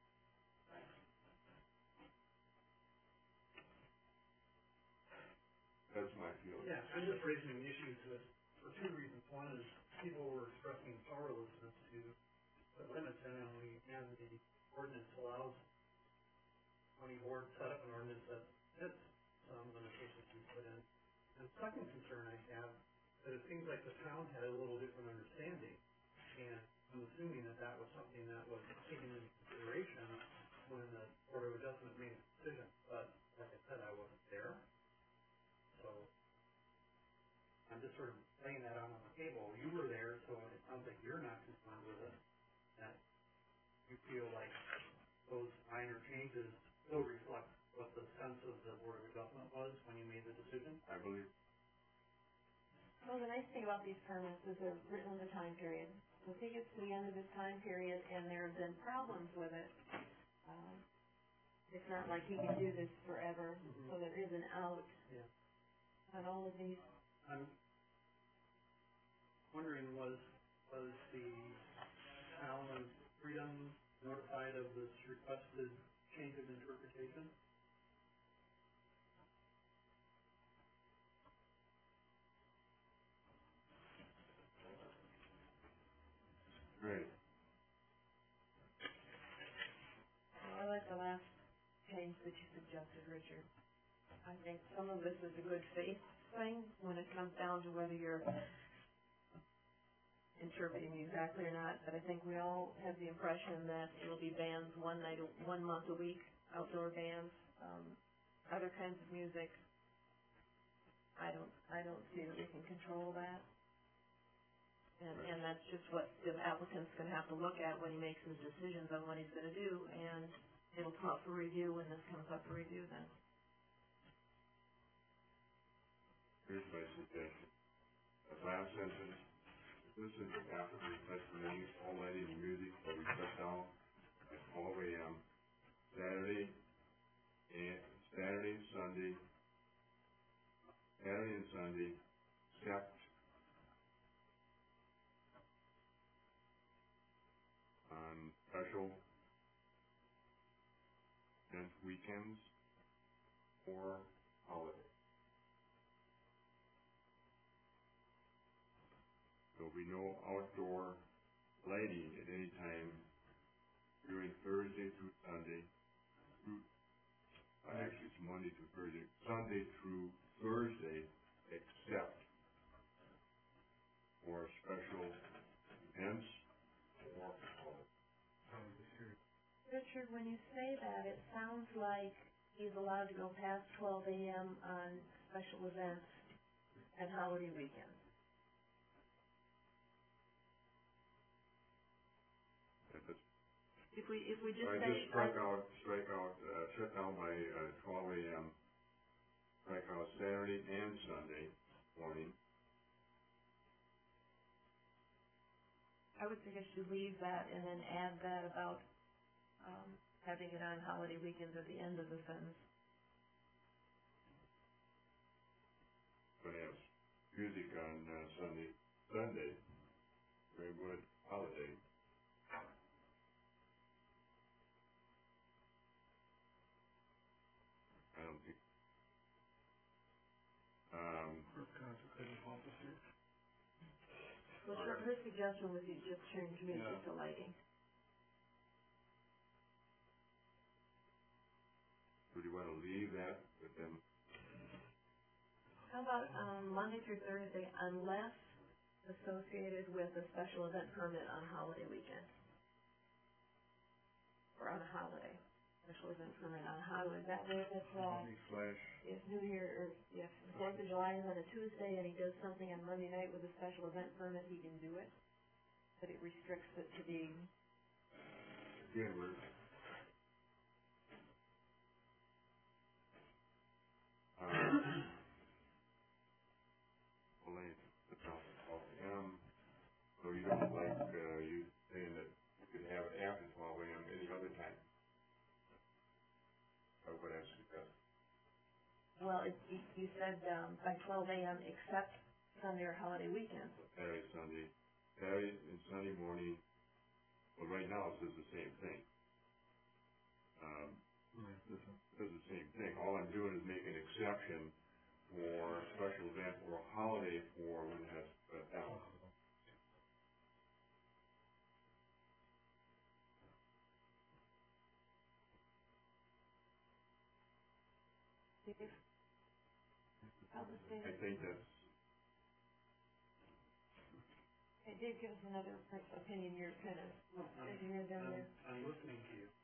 That's my feeling. Yeah, I'm just raising issues with, for two reasons. One is people were expressing powerlessness to put limits in, and the ordinance allows county board set up an ordinance that fits some limitations we put in. And the second concern I have, that it seems like the town had a little different understanding, and I'm assuming that that was something that was taken into consideration when the Board of Adjustment made a decision. But like I said, I wasn't there, so I'm just sort of laying that out on the table. You were there, so it sounds like you're not concerned with it, that you feel like those minor changes still reflect what the sense of the Board of Adjustment was when you made the decision? I believe. Well, the nice thing about these permits is they're written with a time period. So if he gets to the end of his time period and there have been problems with it, it's not like he can do this forever, so there is an out on all of these. I'm wondering, was the town of Freedom notified of this requested change of interpretation? Great. Well, I like the last change that you suggested, Richard. I think some of this is a good faith thing when it comes down to whether you're interpreting exactly or not, but I think we all have the impression that it'll be bands one month a week, outdoor bands, other kinds of music. I don't see that we can control that. And that's just what the applicant's gonna have to look at when he makes his decisions on what he's gonna do, and it'll come up for review when this comes up for review then. Here's my suggestion. The last sentence, this is after the testimony, all lighting and music will be shut down at 12 a.m. Saturday, and Sunday, except on special event weekends or holidays. There'll be no outdoor lighting at any time during Thursday through Sunday, actually it's Monday through Thursday, Sunday through Thursday, except for special events or holidays. Richard, when you say that, it sounds like he's allowed to go past 12 a.m. on special events and holiday weekends. If we just I say. just strike out, shut down by, 12 a.m., strike out Saturday and Sunday morning. I would suggest you leave that and then add that about, having it on holiday weekends at the end of the sentence. But have music on, Sunday, Greenwood holiday. I don't think, Well, her suggestion was you just change music to lighting. would you wanna leave that, but then, How about, Monday through Thursday, unless associated with a special event permit on a holiday weekend? Or on a holiday, special event permit on a holiday, that way if it's, slash, if New Year, or if the 4th of July is on a Tuesday and he does something on Monday night with a special event permit, he can do it. But it restricts it to being, again, we're, late, the top of 12 a.m., so you don't like, you saying that you could have it after 12 a.m. any other time. That's what I suggest. well, you said, by 12 a.m. except Sunday or holiday weekend. Saturday and Sunday morning, well, right now it says the same thing. It says the same thing. All I'm doing is making an exception for special event or holiday for when it has shut down. Dave? How does Dave? I think that's, Hey, Dave, give us another opinion. You're kind of shaking your head down there. I'm listening to you.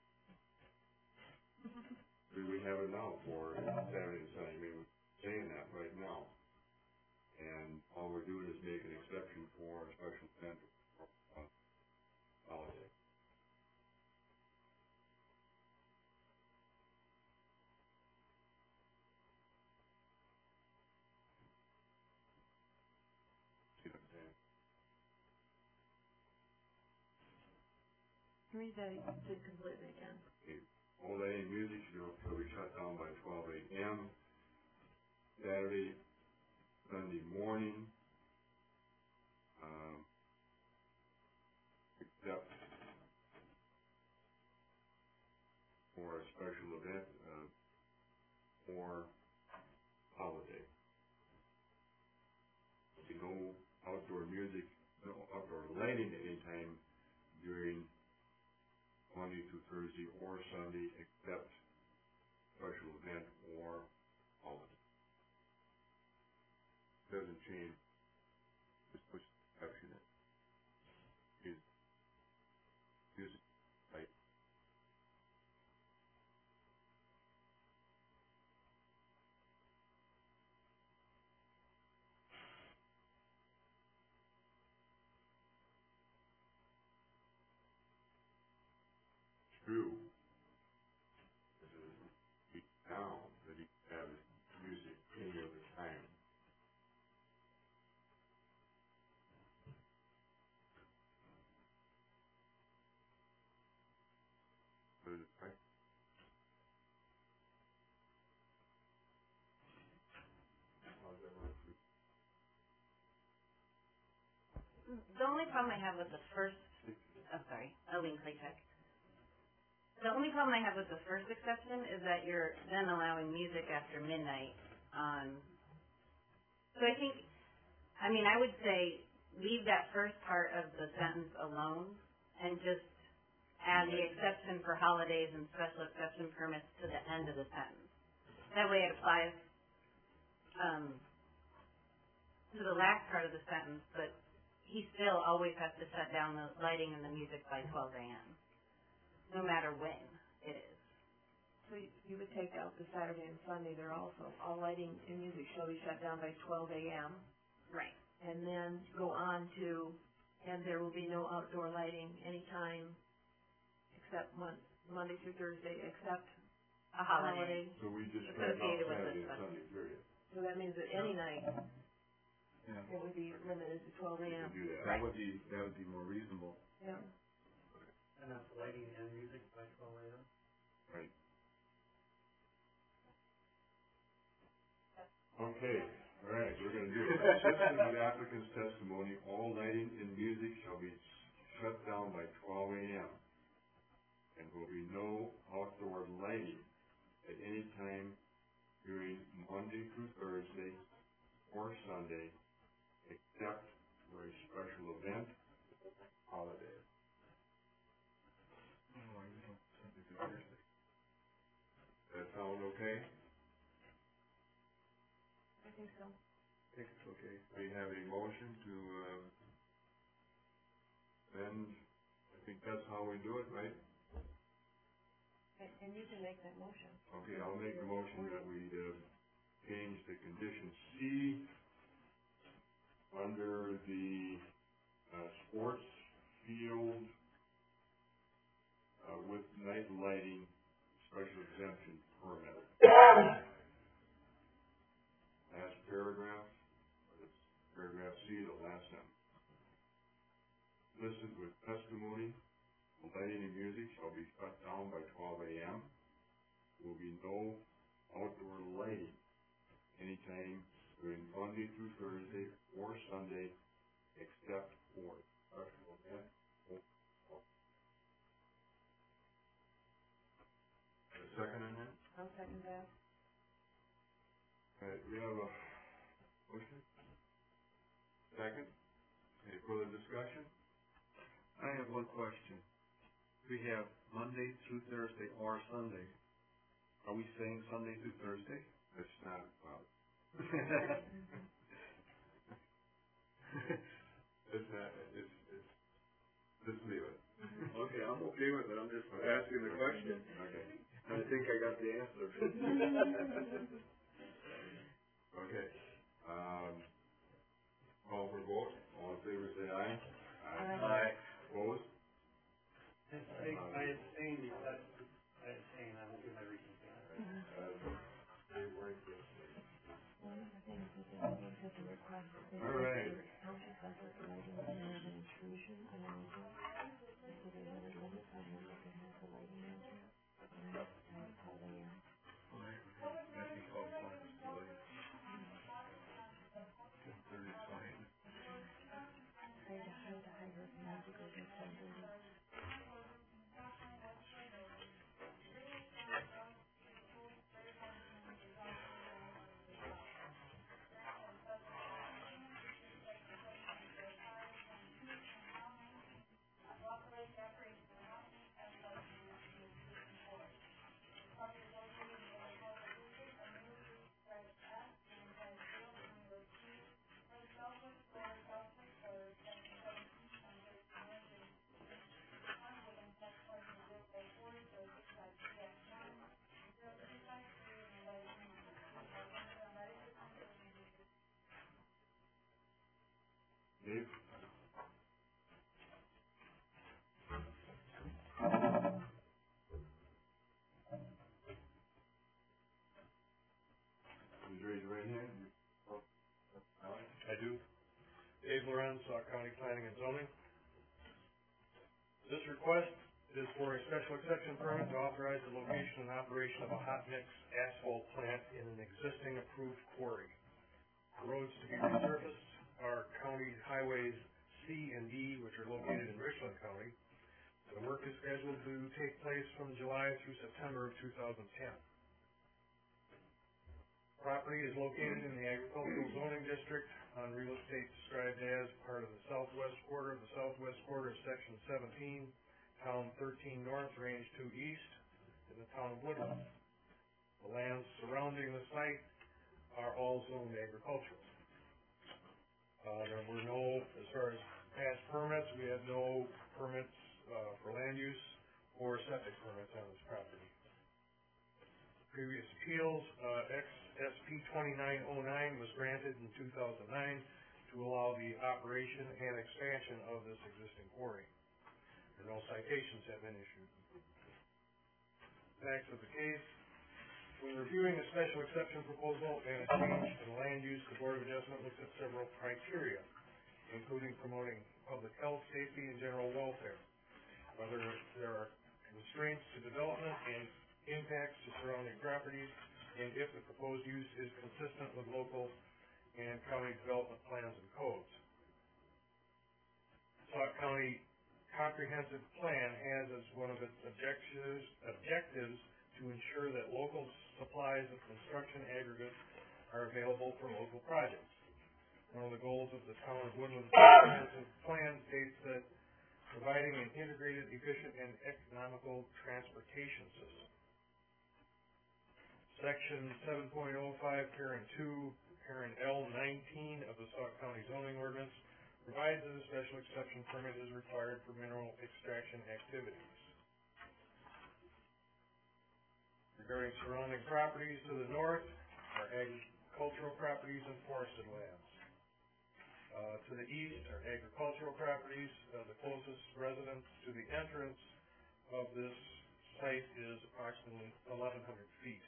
we have it now for Saturday and Sunday. I mean, we're saying that right now. And all we're doing is make an exception for a special event or holiday. See what I'm saying? Read that completely again. All day in music shall be shut down by 12 a.m. Saturday, Sunday morning, except for a special event or holiday. No outdoor music, no outdoor lighting at any time during Monday through Thursday or Sunday, except special event or holiday. Doesn't change, just push exception in. Music, right? True. This is down, that he has The only problem I have with the first, Eileen Claycheck. The only problem I have with the first exception is that you're then allowing music after midnight on, so I think, I would say leave that first part of the sentence alone and just add the exception for holidays and special exception permits to the end of the sentence. That way it applies, to the last part of the sentence, but he still always has to shut down the lighting and the music by 12 a.m., no matter when it is. So you would take out the Saturday and Sunday there also. All lighting and music shall be shut down by 12 a.m. Right. And then go on to, and there will be no outdoor lighting anytime except Monday through Thursday, except A holiday. So we just cut out Associated with Saturday this and Sunday, period. So that means that any night Yeah, it would be limited to 12 We a.m. can do that. that would be more reasonable. Yeah. And that's lighting and music by 12 a.m. Right. Okay, all right, we're gonna do it. Consistent with applicant's testimony, all lighting and music shall be shut down by 12 a.m. and will be no outdoor lighting at any time during Monday through Thursday or Sunday, except for a special event, holiday. That sound okay? I think so. I think it's okay. We have a motion to, send, I think that's how we do it, right? And you can make that motion. Okay, I'll make a motion that we, change the condition C under the, sports field, with night lighting, special exemption permit. Last paragraph, it's paragraph C, the last sentence. Listed with testimony, the lighting and music shall be shut down by 12 a.m. Will be no outdoor lighting anytime during Monday through Thursday or Sunday, except for special event. A second on that? I'll second that. All right, we have a motion? Second? Any further discussion? I have one question. We have Monday through Thursday or Sunday. Are we saying Sunday through Thursday? That's not, it's not, it's, just leave it. Okay, I'm okay with it. I'm just asking the question. Okay. I think I got the answer. Okay, call for vote, all in favor say aye. Aye. Opposed? I abstain because, I won't give my reasons. They weren't this. One of the things that they always have to request is that All right. township budget lighting and an intrusion on the neighbor. So they really limit how many they can have the lighting out there. And that's how it's all they are. I think all time is too late. 10:30 is fine. Try to hide the high roof music or get some dirty. Dave? Please raise your right hand. I do. Dave Lorenz, Sauk County Planning and Zoning. This request is for a special exception permit to authorize the location and operation of a hot mix asphalt plant in an existing approved quarry. The roads to be resurfaced are County Highways C C and D, which are located in Richland County. The work is scheduled to take place from July through September of 2010. Property is located in the agricultural zoning district on real estate described as part of the southwest quarter of section 17, town 13 north, range 2 east, in the town of Woodland. The lands surrounding the site are all zoned agricultural. There were no, as far as past permits, we had no permits for land use or septic permits on this property. Previous appeals, XSP 2909 was granted in 2009 to allow the operation and expansion of this existing quarry. No citations have been issued. Facts of the case: when reviewing a special exception proposal and a change in land use, the Board of Adjustment looks at several criteria, including promoting public health, safety, and general welfare, whether there are constraints to development and impacts to surrounding properties, and if the proposed use is consistent with local and county development plans and codes. Sauk County Comprehensive Plan has as one of its objectives to ensure that local supplies of construction aggregates are available for local projects. One of the goals of the Town of Woodland Comprehensive Plan states that providing an integrated, efficient, and economical transportation system. Section 7.05, parent 2, parent L19 of the Sauk County zoning ordinance provides that a special exception permit is required for mineral extraction activities. Regarding surrounding properties to the north are agricultural properties and forested lands. To the east are agricultural properties. The closest residence to the entrance of this site is approximately 1,100 feet.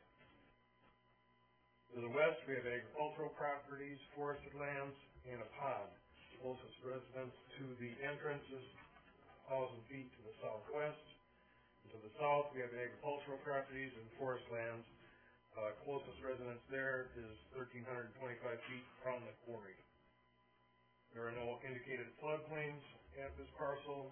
To the west, we have agricultural properties, forested lands, and a pond. The closest residence to the entrance is 1,000 feet to the southwest. And to the south, we have agricultural properties and forest lands. Closest residence there is 1,325 feet from the quarry. There are no indicated floodplains at this parcel.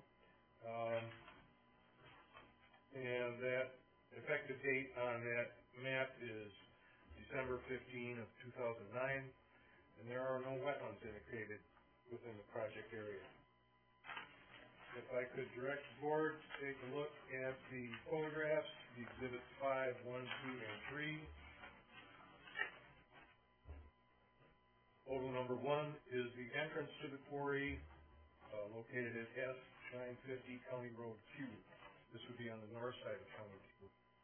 And that effective date on that map is December 15 of 2009, and there are no wetlands indicated within the project area. If I could direct the board to take a look at the photographs, the exhibits 5, 1, 2, and 3. Photo number 1 is the entrance to the quarry, located at S950 County Road Q. This would be on the north side of County Q.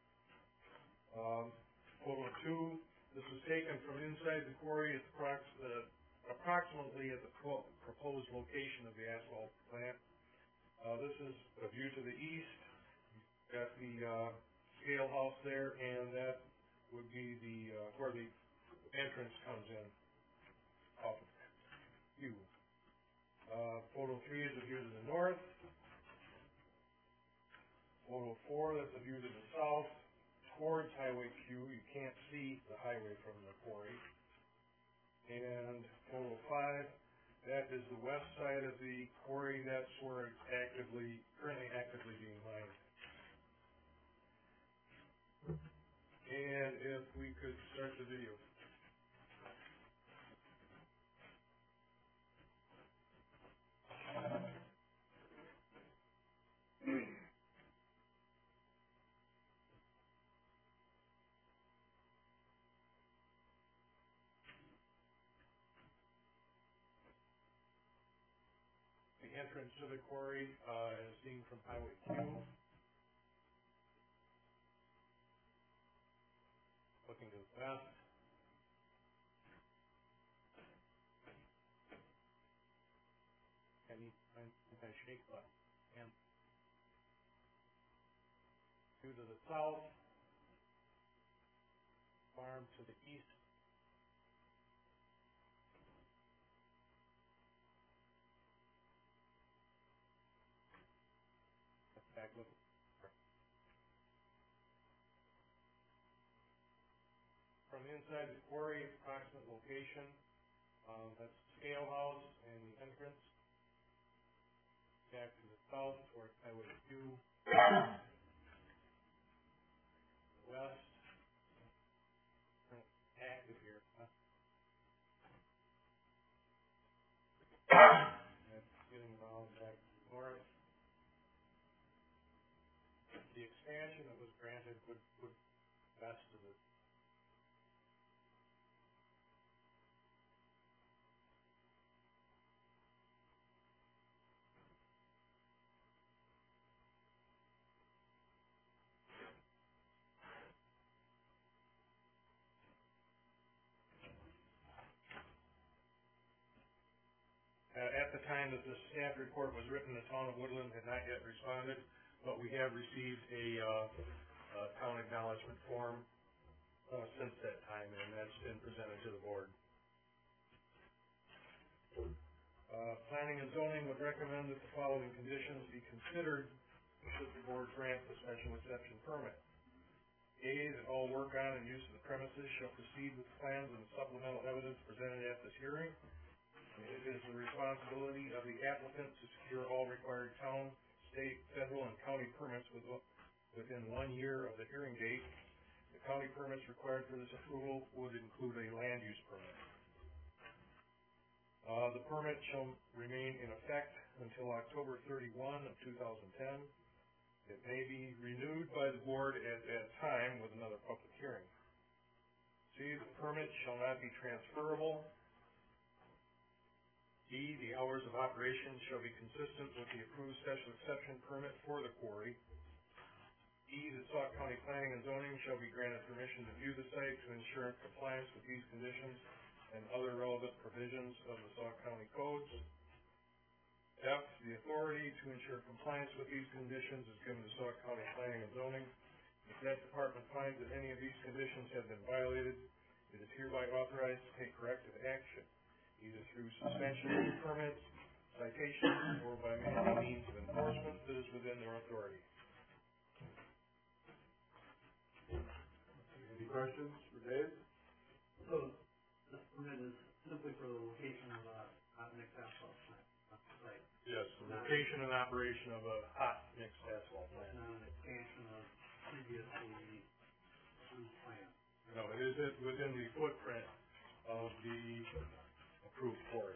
Photo 2, this was taken from inside the quarry at approximately at the proposed location of the asphalt plant. This is a view to the east. You've got the scale house there, and that would be the where the entrance comes in off of Q. Photo 3 is a view to the north. Photo 4, that's a view to the south towards Highway Q. You can't see the highway from the quarry. And photo 5, that is the west side of the quarry. That's where it's currently actively being mined. And if we could start the video. Entrance to the quarry as seen from Highway Q. Looking to the west. I need to shake button. And due to the south, farm to the east. Back look. From inside the quarry, approximate location. That's the scale house and the entrance. back to the south toward Highway Q. West. Active here, huh? That's getting around back north. The expansion that was granted would west of it. At the time that the staff report was written, the town of Woodland had not yet responded, but we have received a town acknowledgement form since that time, and that's been presented to the board. Planning and zoning would recommend that the following conditions be considered should the board grant the special exception permit. A, that all work on and use of the premises shall proceed with plans and supplemental evidence presented at this hearing. It is the responsibility of the applicant to secure all required town, state, federal, and county permits within 1 year of the hearing date. The county permits required for this approval would include a land use permit. The permit shall remain in effect until October 31 of 2010. It may be renewed by the board at that time with another public hearing. C, the permit shall not be transferable. E, the hours of operation shall be consistent with the approved special exception permit for the quarry. E, the Sauk County Planning and Zoning shall be granted permission to view the site to ensure compliance with these conditions and other relevant provisions of the Sauk County codes. F, the authority to ensure compliance with these conditions is given to Sauk County Planning and Zoning. If that department finds that any of these conditions have been violated, it is hereby authorized to take corrective action, either through suspension of the permits, citations, or by any means of enforcement that is within their authority. Any questions for Dave? So, this permit is simply for the location of a hot mix asphalt plant, site. Yes, the location and operation of a hot mixed asphalt plant. Not an expansion of previously approved plan. No, it is within the footprint of the approved quarry.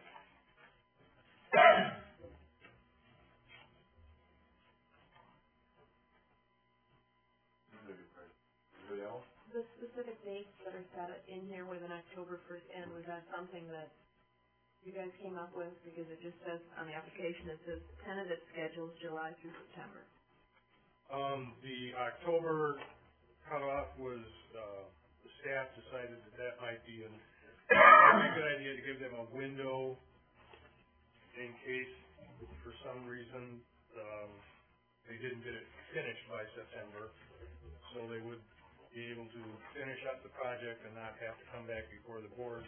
Anybody else? The specific dates that are set in here with an October 1st end, was that something that you guys came up with? Because it just says, on the application, it says tentative schedules July through September. The October cutoff was, the staff decided that might be a good idea to give them a window in case, for some reason, they didn't get it finished by September, so they would be able to finish up the project and not have to come back before the board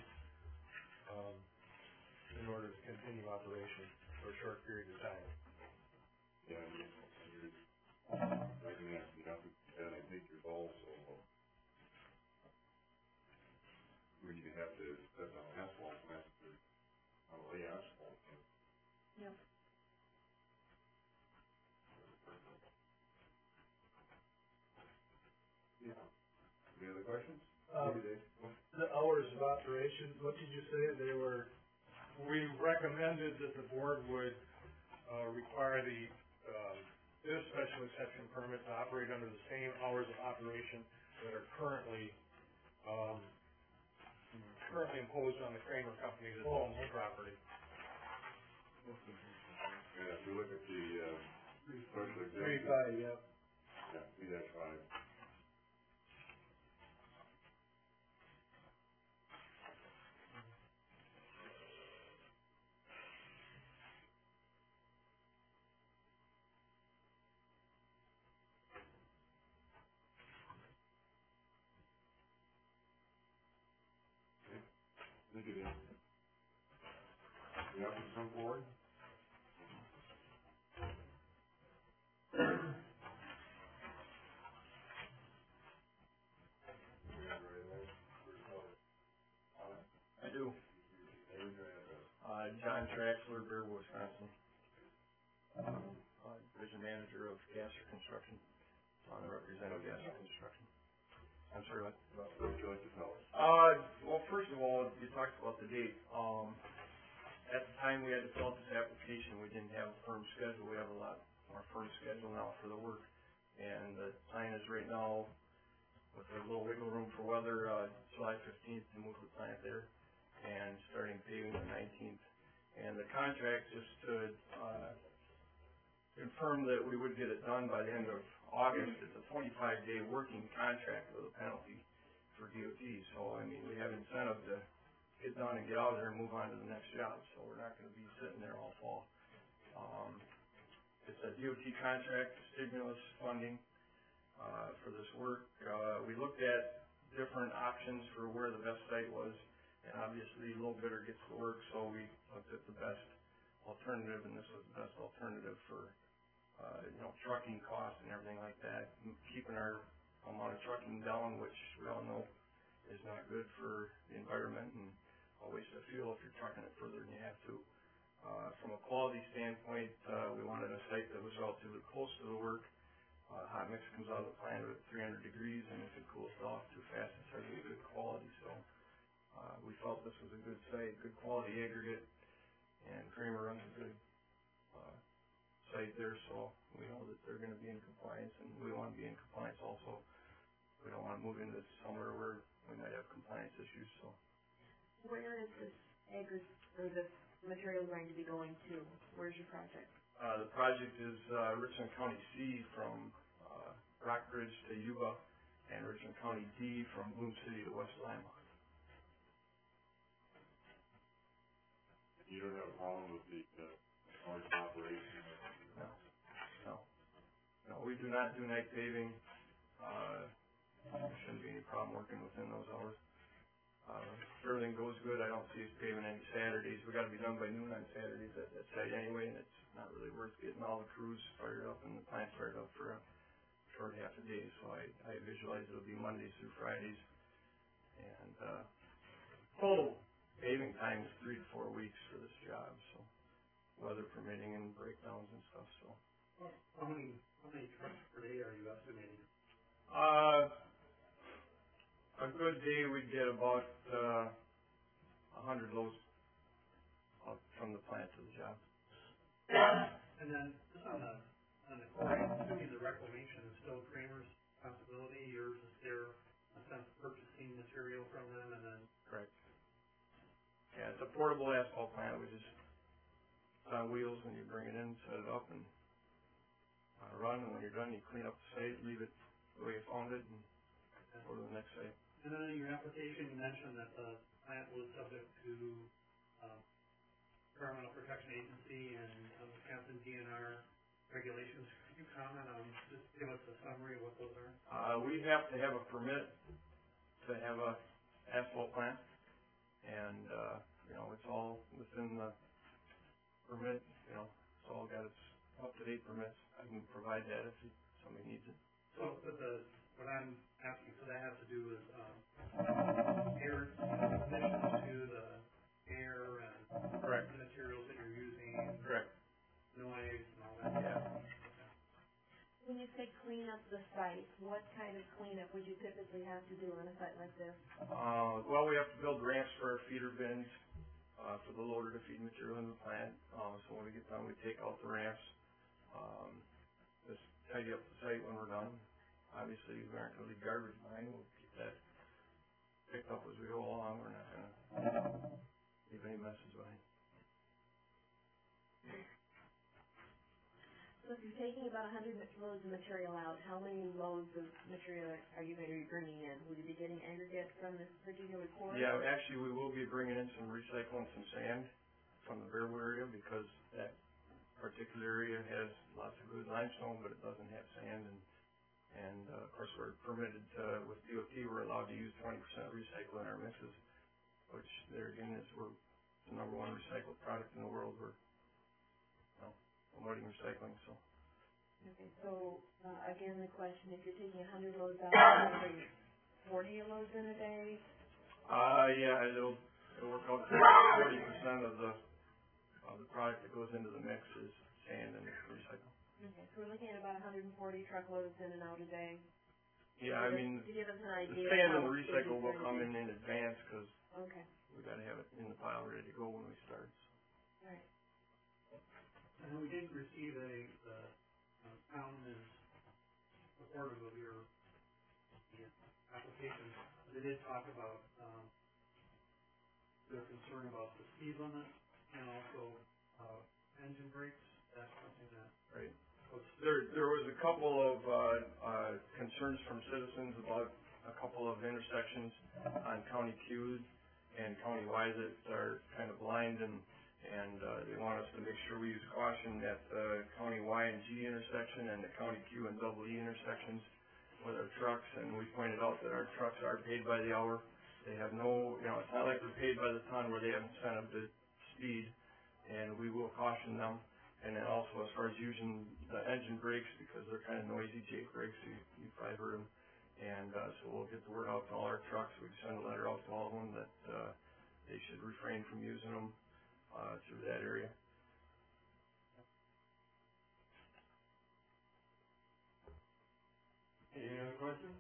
in order to continue operation for a short period of time. Yeah, right now, and I think you're also, when you have to set down asphalt plant, or lay asphalt. Yep. Yeah. Any other questions? The hours of operation, what did you say they were? We recommended that the board would require this special exception permit to operate under the same hours of operation that are currently imposed on the Kramer Company that owns the property. Yeah, if you look at the, special exception. 3-5, yep. Yeah, 3-5. Thank you, Dan. You have to come forward? I do. John Traxler, Bear, Wisconsin. manager of Gasser Construction. So I'm representing Gasser Construction. I'm sorry, what? What would you like to tell us? Well, first of all, you talked about the date. At the time we had to fill out this application, we didn't have a firm schedule. We have a lot more firm schedule now for the work. And the plan is right now, with a little wiggle room for weather, July 15th to move the plant there, and starting paving the 19th. And the contract, just to confirm that we would get it done by the end of August, it's a 25-day working contract with a penalty for DOT. So, I mean, we have incentive to get done and get out of there and move on to the next job. So we're not going to be sitting there all fall. It's a DOT contract, stimulus funding for this work. We looked at different options for where the best site was, and obviously low bidder gets the work, so we looked at the best alternative, and this was the best alternative for trucking costs and everything like that, keeping our amount of trucking down, which we all know is not good for the environment and a waste of fuel if you're trucking it further than you have to. From a quality standpoint, we wanted a site that was relatively close to the work. Hot mix comes out of the plant at 300 degrees, and if it cools off too fast, it's hard to get good quality. So we felt this was a good site, good quality aggregate, and Kramer runs a good site there, so we know that they're going to be in compliance, and we want to be in compliance also. We don't want to move into somewhere where we might have compliance issues. So Where is this this material going to be going to? Where's your project? the project is Richland County C from Rockbridge to Yuba, and Richland County D from Bloom City to West Lima. You don't have a problem with the hours of operation? No, we do not do night paving. There shouldn't be any problem working within those hours. If everything goes good, I don't see us paving any Saturdays. We got to be done by noon on Saturdays at that site anyway, and it's not really worth getting all the crews fired up and the plant fired up for a short half a day. So I visualize it'll be Mondays through Fridays, and total paving time is 3 to 4 weeks for this job. So weather permitting and breakdowns and stuff. So How many trucks per day are you estimating? a good day we'd get about 100 loads up from the plant to the job. And then just on the quarry, assuming the reclamation is still Kramer's responsibility, yours is there a sense of purchasing material from them and then? Correct. Yeah, it's a portable asphalt plant. We just, it's on wheels when you bring it in, set it up and run, and when you're done you clean up the site, leave it the way you found it, and go to the next site. And then in your application you mentioned that the plant was subject to Environmental Protection Agency and Wisconsin DNR regulations. Could you comment on, just give us a summary of what those are? We have to have a permit to have a asphalt plant, and it's all within the permit. It's all got its up-to-date permits. I can provide that if somebody needs it. So, but what I'm asking, so that has to do with air emissions to the air and Correct. the materials that you're using. Correct. Noise and all that. Yeah. When you say clean up the site, what kind of cleanup would you typically have to do on a site like this? Well, we have to build ramps for our feeder bins for the loader to feed material in the plant. So when we get done, we take out the ramps. Just tidy up the site when we're done. Obviously, we aren't going to leave garbage behind. We'll keep that picked up as we go along. We're not going to leave any messes behind. So if you're taking about 100 loads of material out, how many loads of material are you going to be bringing in? Will you be getting aggregate from this particular quarry? Yeah, actually, we will be bringing in some recycling, some sand from the Bearwood area, because that particular area has lots of good limestone, but it doesn't have sand. And of course, we're permitted with DOT. We're allowed to use 20% recycle in our mixes, which there again is we're the #1 recycled product in the world. We're promoting recycling. So. Okay, so again, the question: if you're taking 100 loads out, are you bringing 40 loads in a day? Yeah, it'll work out to 40% of the product that goes into the mix is sand and recycle. Okay, so we're looking at about 140 truckloads in and out a day. Yeah, I mean, To give us an the idea. sand and how the big recycle it's will going come to be. in advance, cause Okay, we gotta have it in the pile ready to go when we start, so. alright. And then we did receive the town is supportive of your application. They did talk about, their concern about the speed limit and also, engine brakes. That's something that Right. was, There was a couple of, concerns from citizens about a couple of intersections on County Q's and County Y's that are kind of blind and they want us to make sure we use caution at the County Y and G intersection and the County Q and double E intersections with our trucks, and we pointed out that our trucks are paid by the hour. They have no, it's not like they're paid by the ton where they have incentive to speed, and we will caution them. And then also as far as using the engine brakes, because they're kind of noisy, Jake brakes, you probably heard them. And, so we'll get the word out to all our trucks. We send a letter out to all of them that, they should refrain from using them, through that area. Any other questions?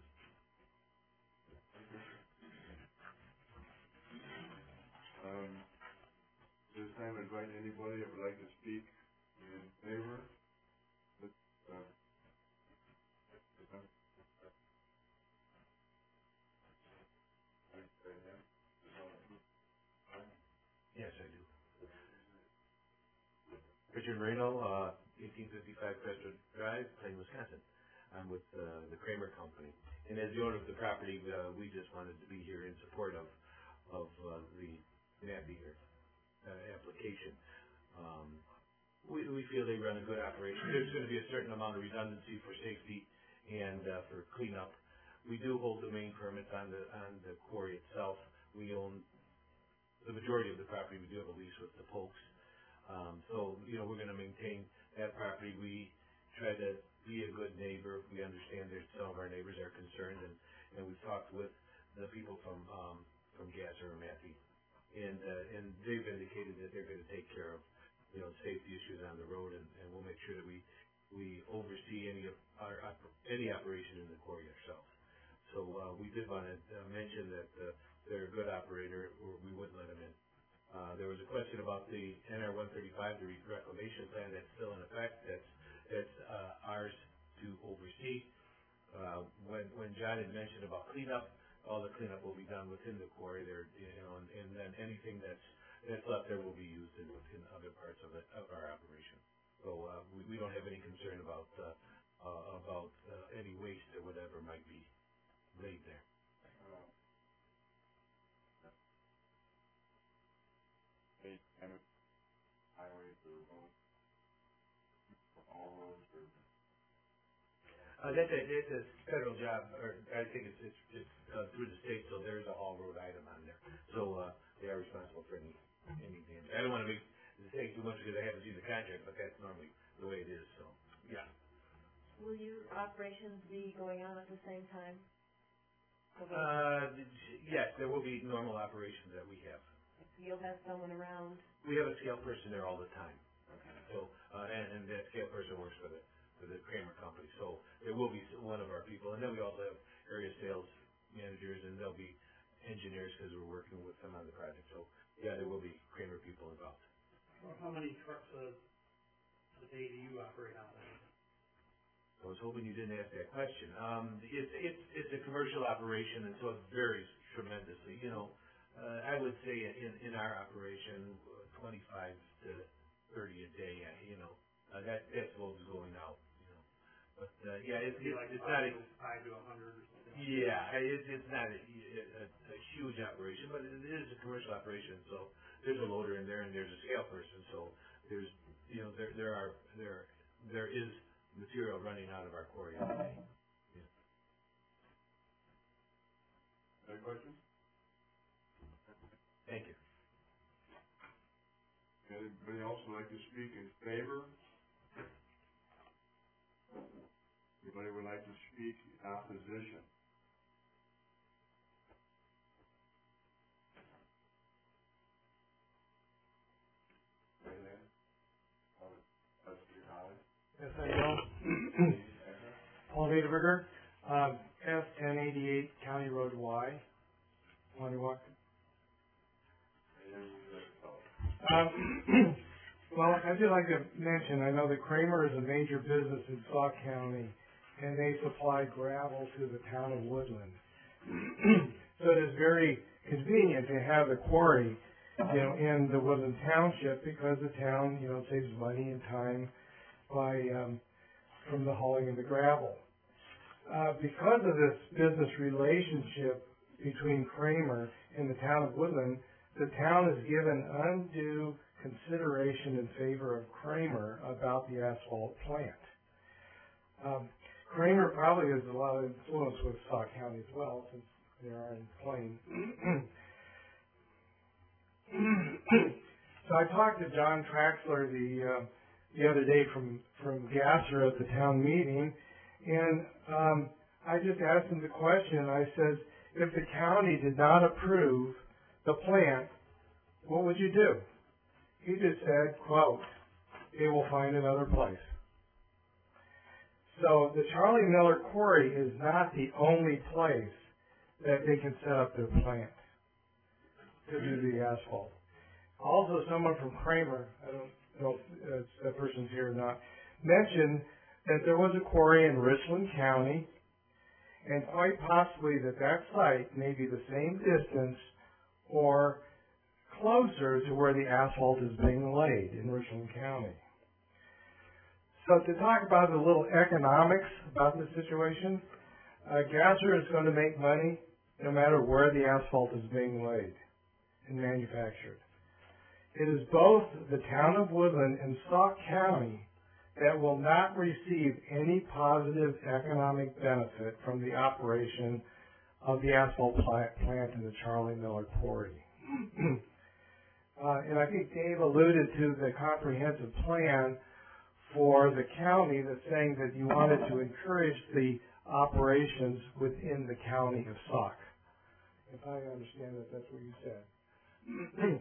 This time I invite anybody that would like to speak in favor. Yes, I do. Richard Marino, 1855 Crestwood Drive, Plain, Wisconsin. I'm with the Kramer Company. And as the owner of the property, we just wanted to be here in support of the Navigator application. We feel they run a good operation. There's going to be a certain amount of redundancy for safety and for cleanup. We do hold domain permits on the quarry itself. We own the majority of the property. We do have a lease with the Polks. So, we're going to maintain that property. We try to be a good neighbor. We understand that some of our neighbors are concerned, and we've talked with the people from Gasser and Mathey, and they've indicated that they're going to take care of, safety issues on the road, and we'll make sure that we oversee any operation in the quarry ourselves. So, we did want to mention that they're a good operator, or we wouldn't let them in. There was a question about the NR 135, the reclamation plan that's still in effect. That's ours to oversee. When John had mentioned about cleanup, all the cleanup will be done within the quarry there, and then anything that's left there will be used in other parts of our operation. So we don't have any concern about any waste or whatever might be laid there. State and highways or roads, or all roads, or That's a federal job, or I think it's through the state, so there's a all road item on there. So they are responsible for any damage. I don't want to make the mistake too much because I haven't seen the contract, but that's normally the way it is. So yeah. Will your operations be going on at the same time? Yes, there will be normal operations that we have. You'll have someone around? We have a scale person there all the time. Okay. So and that scale person works for the Kramer Company. So there will be one of our people, and then we also have area sales managers, and there'll be engineers because we're working with them on the project. So yeah, there will be Kramer people involved. well, how many trucks a day do you operate on? I was hoping you didn't ask that question. It's a commercial operation, and so it varies tremendously. I would say in our operation, 25 to 30 a day. That's what was going out. But yeah, it's not a 5 to 100 or something. Yeah, it's not a huge operation, but it is a commercial operation. So there's a loader in there, and there's a scale person. So there's there is material running out of our quarry every day. Yeah. Any questions? Thank you. Anybody else would like to speak in favor? Anybody would like to speak in opposition? Yes, I will. Lieberger, S 1088 County Road Y, Waniwak. Well, I'd just like to mention, I know that Kramer is a major business in Sauk County, and they supply gravel to the town of Woodland. So it is very convenient to have the quarry, in the Woodland Township, because the town, saves money and time by, from the hauling of the gravel. Because of this business relationship between Kramer and the town of Woodland, the town is given undue consideration in favor of Kramer about the asphalt plant. Kramer probably has a lot of influence with Sauk County as well, since they are in Plain. So I talked to John Traxler the other day from Gasser at the town meeting, and I just asked him the question. I said, if the county did not approve the plant, what would you do? He just said, quote, they will find another place. So the Charlie Miller Quarry is not the only place that they can set up their plant to do the asphalt. Also, someone from Kramer, I don't know if that person's here or not, mentioned that there was a quarry in Richland County, and quite possibly that site may be the same distance or closer to where the asphalt is being laid in Richland County. So to talk about the little economics about this situation, Gasser is going to make money no matter where the asphalt is being laid and manufactured. It is both the town of Woodland and Sauk County that will not receive any positive economic benefit from the operation of the asphalt plant in the Charlie Miller Quarry. And I think Dave alluded to the comprehensive plan for the county that's saying that you wanted to encourage the operations within the county of Sauk. If I understand that, that's what you said.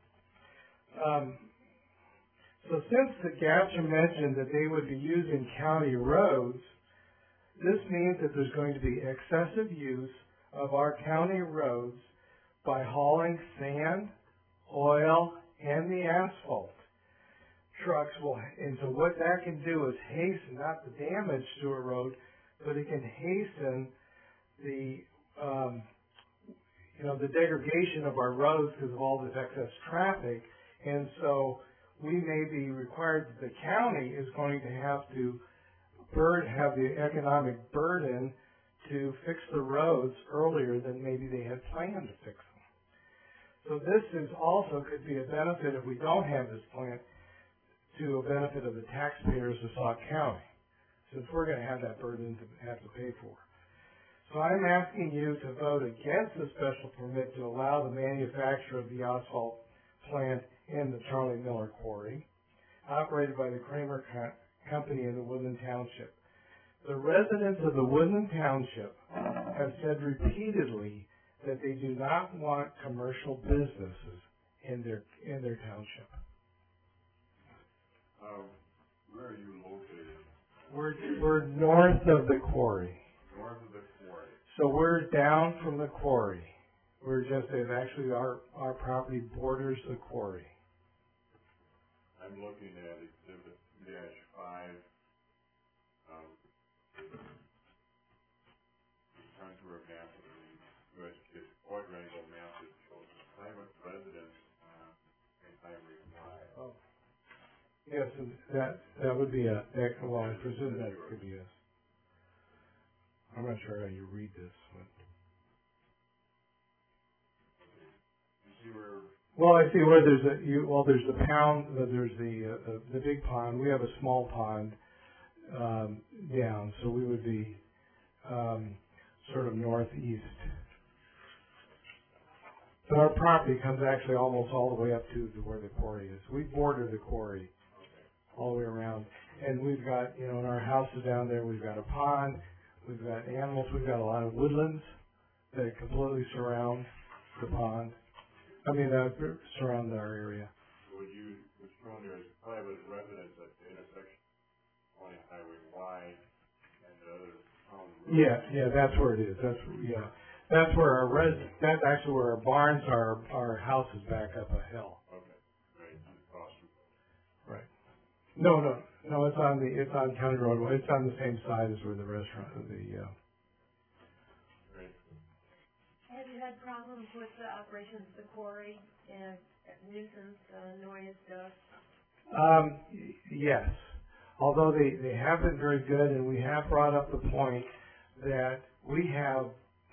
So since the Gasser mentioned that they would be using county roads, this means that there's going to be excessive use of our county roads by hauling sand, oil, and the asphalt. Trucks will, and so what that can do is hasten not the damage to a road, but it can hasten the the degradation of our roads because of all this excess traffic. And so we may be required, the county is going to have to have the economic burden to fix the roads earlier than maybe they had planned to fix them. So this is also could be a benefit if we don't have this plant, to a benefit of the taxpayers of Sauk County, since we're going to have that burden to have to pay for. So I'm asking you to vote against the special permit to allow the manufacture of the asphalt plant in the Charlie Miller Quarry, operated by the Kramer Company in the Woodland Township. The residents of the Woodland Township have said repeatedly that they do not want commercial businesses in their township. Where are you located? We're north of the quarry. North of the quarry. So we're down from the quarry. We're just, actually our property borders the quarry. I'm looking at Exhibit -5. Contour map of the U.S. quadrangle map that shows the private residence in Highway Y. Oh. Yes, and that would be well, I presume that could be I'm not sure how you read this. But. You see where? Well, I see where there's there's the pound, there's the big pond. We have a small pond down, so we would be sort of northeast. But our property comes actually almost all the way up to where the quarry is. We border the quarry all the way around, and we've got in our houses down there. We've got a pond. We've got animals. We've got a lot of woodlands that completely surround the pond. Surround our area. Would you shown there as private residence at the intersection on Highway Y and the other town Yeah, that's where it is. That's where that's actually where our barns are, our house is back up a hill. Okay, right, across from. Right. No, it's on County Road. It's on the same side as where the restaurant, Right. Have you had problems with the operations of the quarry and nuisance, noise, dust? Yes. Although they have been very good, and we have brought up the point that we have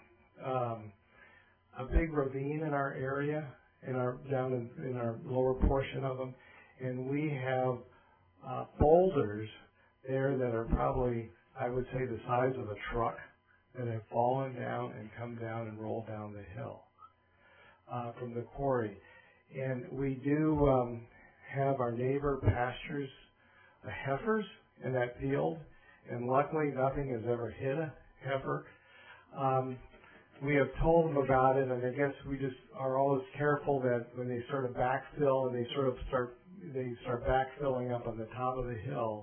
a big ravine in our area, down in our lower portion of them, and we have boulders there that are probably, I would say, the size of a truck that have fallen down and come down and rolled down the hill from the quarry. And we do have our neighbor pastures heifers in that field, and luckily nothing has ever hit a heifer. We have told them about it, and I guess we just are always careful that when they sort of backfill and they start backfilling up on the top of the hill,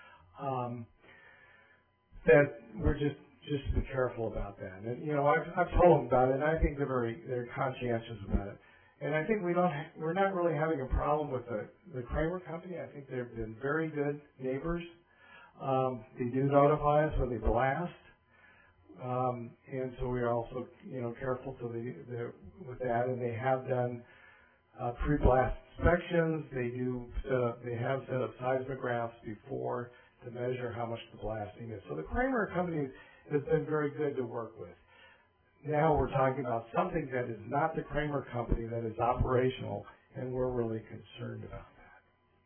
that we're just be careful about that. And I've told them about it, and I think they're conscientious about it. And I think we're not really having a problem with the Kramer Company. I think they've been very good neighbors. They do notify us when they blast. And so we are also, careful with that. And they have done pre-blast inspections. They have set up seismographs before to measure how much the blasting is. So the Kramer Company has been very good to work with. Now we're talking about something that is not the Kramer Company, that is operational, and we're really concerned about that.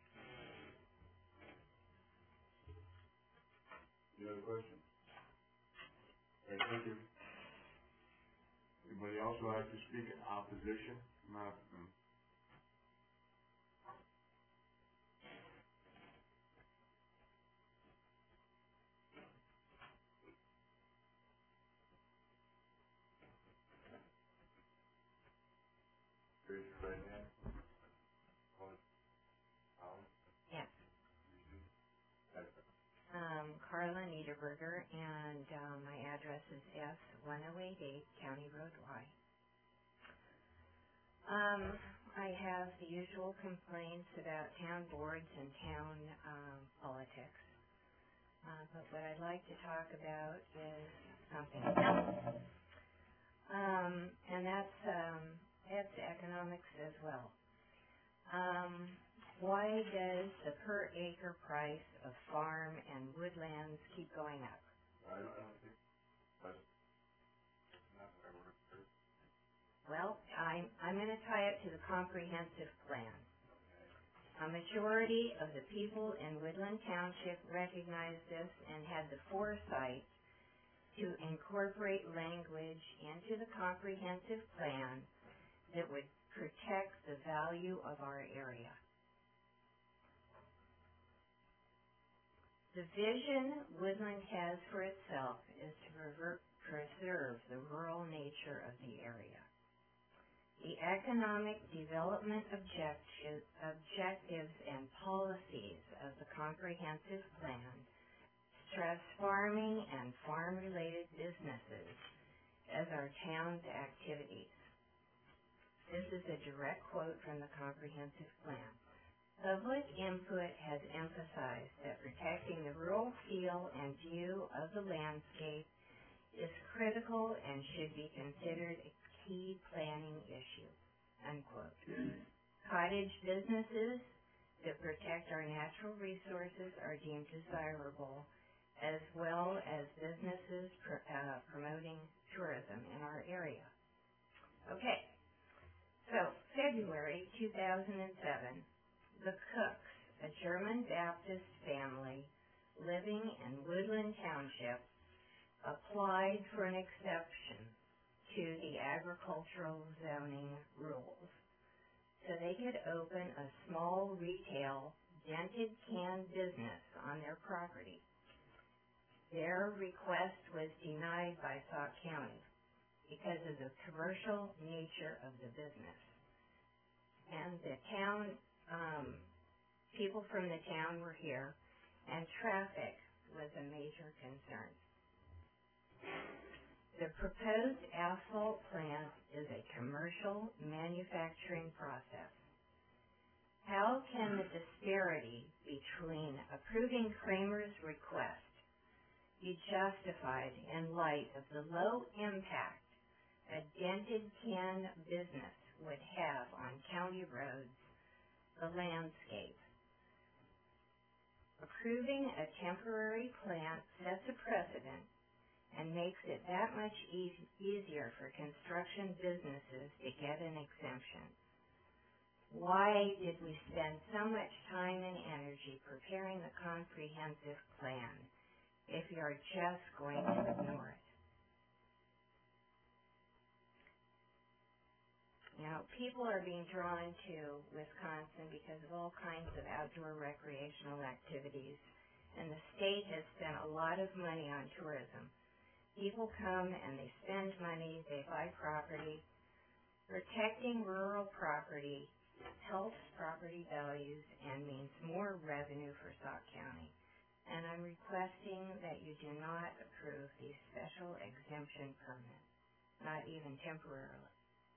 Any other questions? Okay, thank you. Anybody else would like to speak in opposition? Not. Raise your right hand. Yes. Carla Niederberger, and my address is S1088 County Road Y. I have the usual complaints about town boards and town politics. But what I'd like to talk about is something else. And that's economics as well. Why does the per acre price of farm and woodlands keep going up? I don't think that's not what I would have. Well, I'm going to tie it to the comprehensive plan. A majority of the people in Woodland Township recognized this and had the foresight to incorporate language into the comprehensive plan that would protect the value of our area. The vision Woodland has for itself is to preserve the rural nature of the area. The economic development objectives and policies of the comprehensive plan stress farming and farm-related businesses as our town's activities. This is a direct quote from the comprehensive plan. Public input has emphasized that protecting the rural feel and view of the landscape is critical and should be considered a key planning issue, unquote. Cottage businesses that protect our natural resources are deemed desirable, as well as businesses promoting tourism in our area. Okay, so February 2007, the Cooks, a German Baptist family living in Woodland Township, applied for an exception to the agricultural zoning rules so they could open a small retail dented can business on their property. Their request was denied by Sauk County because of the commercial nature of the business. And the town, people from the town were here, and traffic was a major concern. The proposed asphalt plant is a commercial manufacturing process. How can the disparity between approving Kramer's request be justified in light of the low impact a dented can business would have on county roads, the landscape? Approving a temporary plant sets a precedent and makes it that much easier for construction businesses to get an exemption. Why did we spend so much time and energy preparing the comprehensive plan if you are just going to ignore it? You know, people are being drawn to Wisconsin because of all kinds of outdoor recreational activities, and the state has spent a lot of money on tourism. People come and they spend money, they buy property. Protecting rural property helps property values and means more revenue for Sauk County. And I'm requesting that you do not approve these special exemption permits, not even temporarily.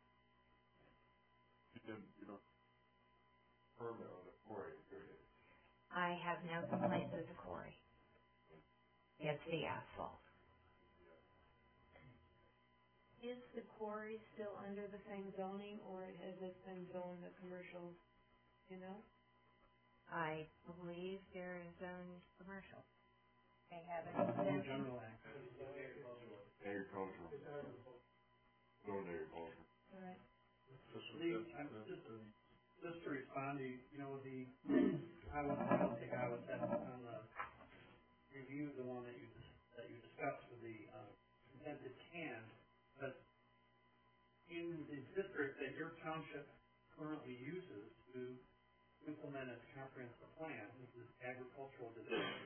You don't permit on the quarry, period. I have no complaints with the quarry. It's the asphalt. Is the quarry still under the same zoning, or has it been zoned a commercial, you know? I believe there is zoned commercial. They have an exemption. General access. Agricultural. Zone agriculture. All right. Just to respond to, you know, I don't think I was on the review, the one that you discussed with the dented can, but in the district that your township currently uses to implement its comprehensive plan, this is agricultural district,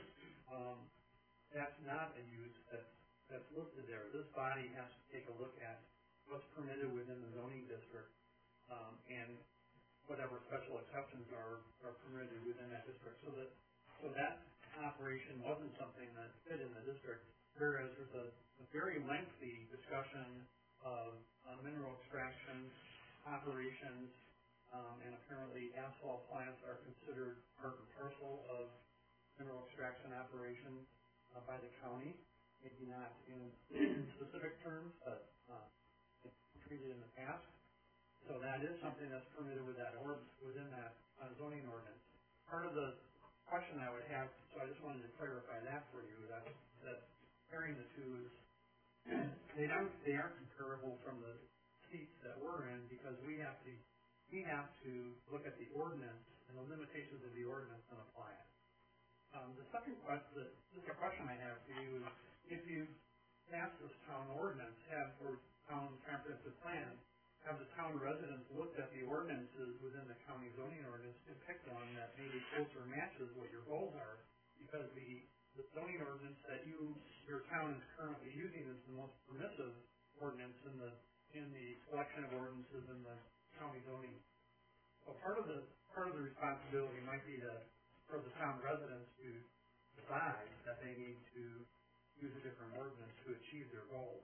that's not a use that's listed there. This body has to take a look at what's permitted within the zoning district, and whatever special exceptions are permitted within that district. So that operation wasn't something that fit in the district, whereas there's a very lengthy discussion of mineral extraction operations, and apparently asphalt plants are considered part and parcel of mineral extraction operations by the county. Maybe not in specific terms, but treated in the past. So that is something that's permitted with that within that zoning ordinance. Part of the question I would have, so I just wanted to clarify that for you, that comparing the two is they aren't comparable from the seats that we're in, because we have to look at the ordinance and the limitations of the ordinance and apply it. The second question, just a question I have for you is, if you pass this town ordinance, or town comprehensive plan, have the town residents looked at the ordinances within the county zoning ordinance to pick one that maybe closer matches what your goals are, because the zoning ordinance that your town is currently using is the most permissive ordinance in the collection of ordinances in the county zoning. So part of the responsibility might be for the town residents to decide that they need to use a different ordinance to achieve their goals.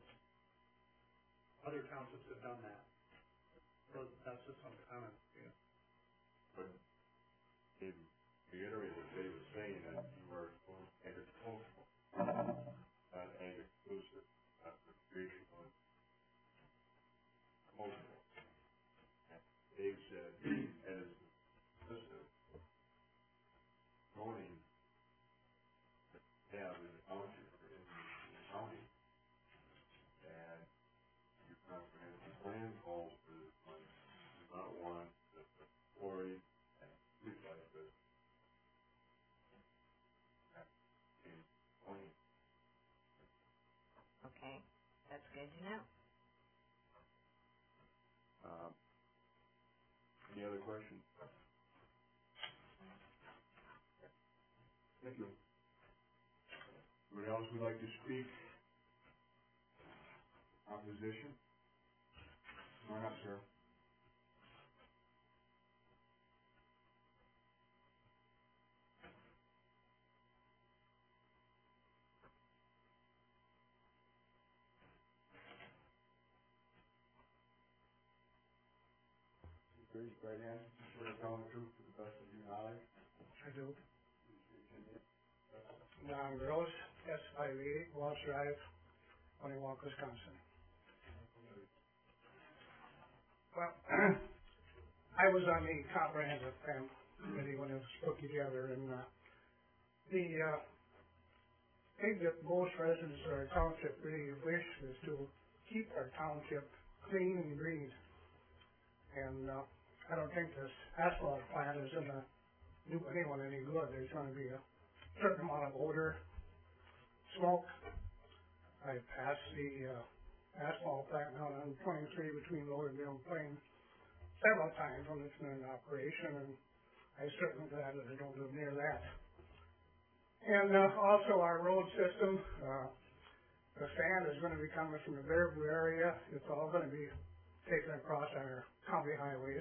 Other townships have done that. So that's just some comments. Yeah. But he reiterated what Dave was saying, that you are agricultural, not ag-exclusive, not recreational, cultural. And Dave said, that is consistent zoning that we have in the township or in the county. And your comprehensive plan calls for this one. You do not want the quarry and street like this. Okay, that's good to know. Any other questions? Thank you. Anybody else would like to speak? Opposition? Come on up, sir. raise your right hand, swear to tell the truth to the best of your knowledge. I do. Don Gross, S580, Walsh Drive, Honeywalk, Wisconsin. Well, I was on the comprehensive plan committee when it was put together, and the thing that most residents of our township really wish is to keep our township clean and green. And I don't think this asphalt plant is going to do anyone any good. There's going to be a certain amount of odor, smoke. I passed the asphalt plant down on 23 between Lauderdale and Plain several times when it's been in operation, and I'm certainly glad that I don't live near that. And also our road system, the sand is going to be coming from the Bearview area. It's all going to be taken across our county highways.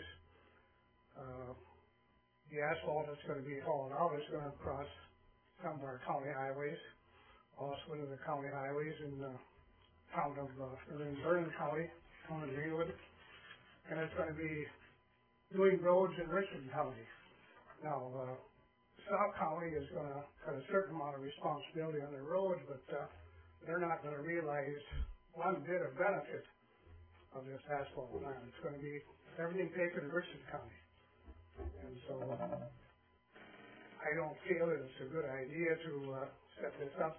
The asphalt that's going to be hauled out is going to cross some of our county highways, also into the county highways in the town of in Vernon County, town of Greenwood, and it's going to be doing roads in Richland County. Now, South County is going to have a certain amount of responsibility on their roads, but they're not going to realize one bit of benefit of this asphalt plant. It's going to be everything taken in Richland County, and so I don't feel that it's a good idea to set this up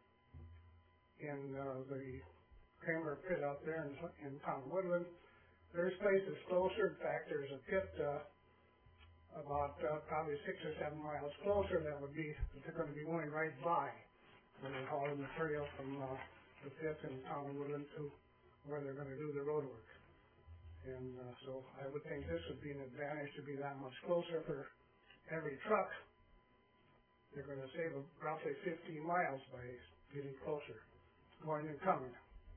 in the Kramer pit out there in town of Woodland. There's places closer. In fact, there's a pit about probably 6 or 7 miles closer that they're going to be going right by when they haul the material from the pit in town of Woodland to where they're going to do the road work. And so I would think this would be an advantage to be that much closer for every truck. They're going to save roughly 15 miles by getting closer, going and coming.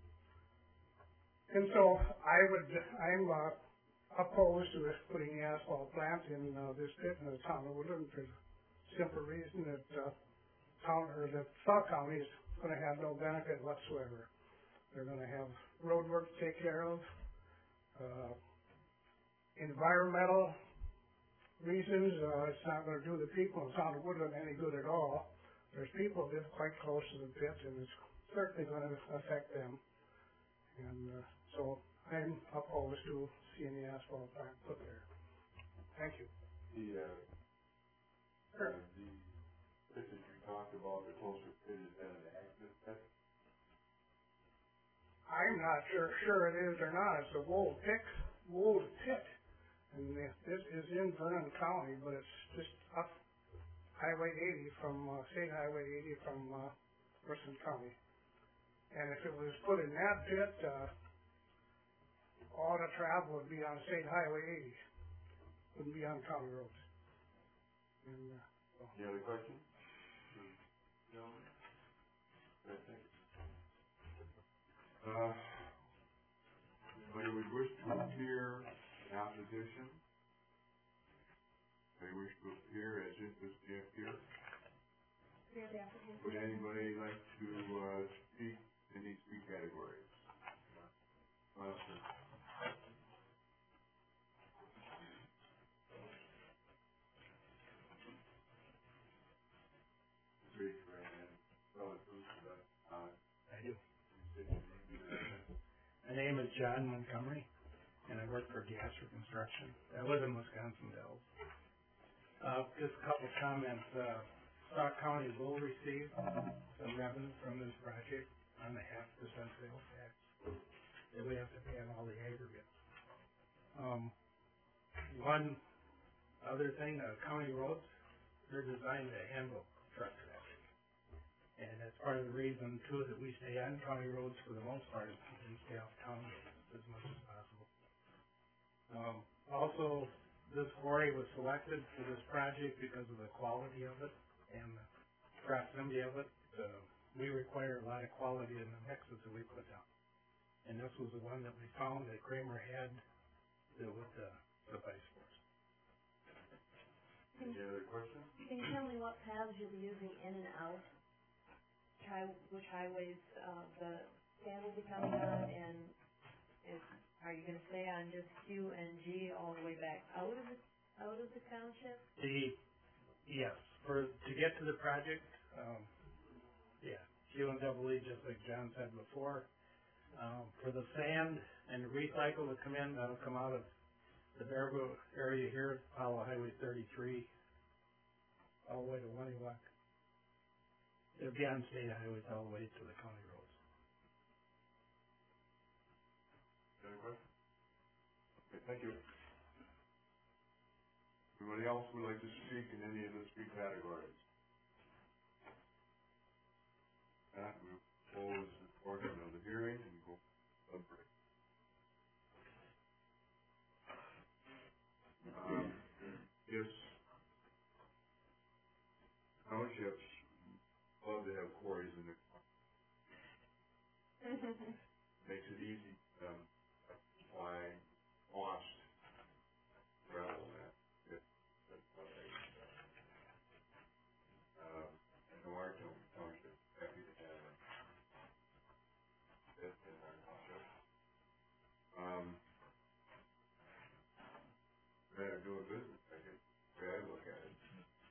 And so I'm opposed to putting the asphalt plant in this pit in the town of Woodland for the simple reason that South County is going to have no benefit whatsoever. They're going to have road work to take care of, environmental reasons. It's not going to do the people in the town of Woodland any good at all. There's people that live quite close to the pit, and it's certainly going to affect them. And so I'm opposed to seeing the asphalt plant put there. Thank you. The pit that you talked about, the closer pit, is that an active pit? I'm not sure it is or not. It's a Wold pit. And this is in Vernon County, but it's just up Highway 80 from, State Highway 80 from Richland County. And if it was put in that pit, all the travel would be on State Highway 80. Wouldn't be on county roads. And, Any other questions? No? Okay, thank you. Anybody would wish to appear in opposition? They wish to appear as interested here? Would anybody like to speak in these three categories? Raise your right hand. Tell the truth to the I do. My name is John Montgomery, and I work for Gasser Construction. I live in Wisconsin Dells. Just a couple comments. Sauk County will receive some revenue from this project on the 0.5% sales tax that we have to pay on all the aggregates. One other thing, county roads, they're designed to handle truck traffic. And that's part of the reason, too, that we stay on county roads for the most part, and stay off town roads as much as possible. Also, this quarry was selected for this project because of the quality of it and the proximity of it. We require a lot of quality in the mixes that we put down. And this was the one that we found that Kramer had that would suffice for us. Any other questions? Can you tell me what paths you'll be using in and out? Which highways the sand will be coming on, and Are you gonna stay on just Q and G all the way back out of the township? Yes, to get to the project, Q and double E, just like John said before. For the sand and the recycle to come in, that'll come out of the Baraboo area here, follow Highway 33, all the way to Waniwak. It'll be on state highways all the way to the county roads. Any questions? Okay, thank you. Anybody else would like to speak in any of the three categories? That we will close the portion of the hearing and go to a break. Yes, townships love to have quarries in the makes it easy for them to apply cost rather than I know our township happy to have it in our township. Way of doing business, I guess, the way I look at it.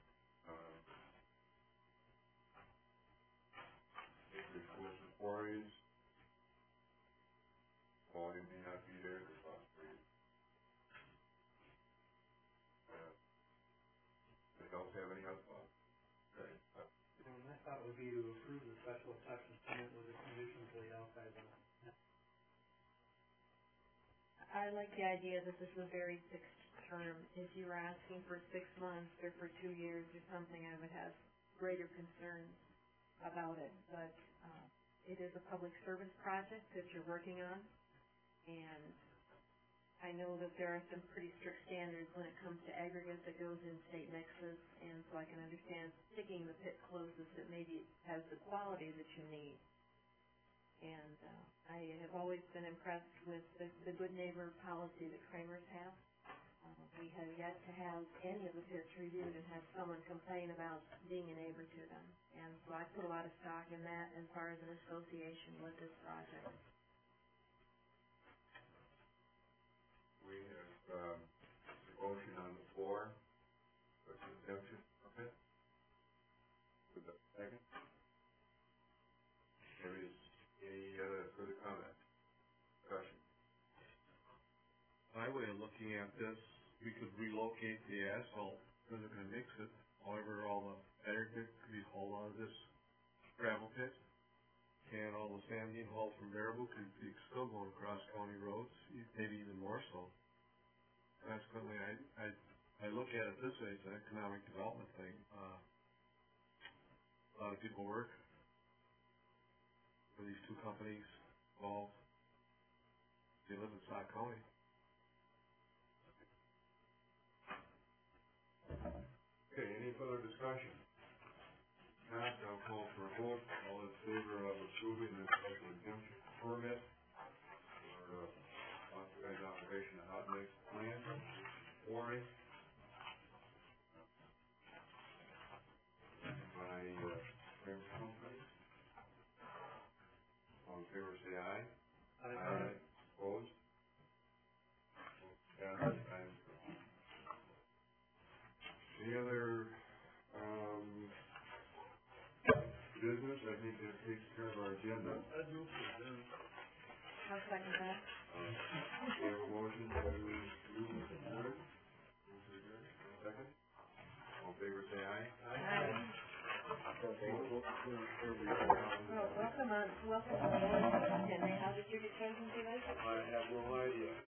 If we close the quarries, volume may not be there, the cost for you. Anybody else have any other thoughts? Okay. My thought would be to approve the special exception permit with the conditions laid out by the. I like the idea that this is a very fixed term. If you were asking for 6 months or for 2 years or something, I would have greater concerns about it. But it is a public service project that you're working on, and I know that there are some pretty strict standards when it comes to aggregate that goes in state mixes, and so I can understand picking the pit closest that maybe has the quality that you need. And I have always been impressed with the good neighbor policy that Kramer's have. We have yet to have any of the pits reviewed and have someone complain about being a neighbor to them. And so I put a lot of stock in that as far as an association with this project. We have the motion on the floor for the exemption permit. With the second. There is any other further comment? Discussion? My way of looking at this, we could relocate the asphalt, because they're gonna mix it. However, all the aggregate could be hauled out of this gravel pit, and all the sand being hauled from Baraboo could be still going across county roads, maybe even more so. Consequently, I look at it this way, it's an economic development thing. A lot of people work for these two companies involved. They live in Sauk County. Okay, any further discussion? Not, I'll call for a vote. All in favor of approving the special exemption permit for authorized operation of hot mix plant, quarry. By Kramer Company. All in favor say aye. Aye. Opposed? Any other business? I think that takes care of our agenda. I'll second that. We have a motion to move the board. Second. All in favor say aye. Aye. Welcome on board. And how did you get chosen today? I have no idea.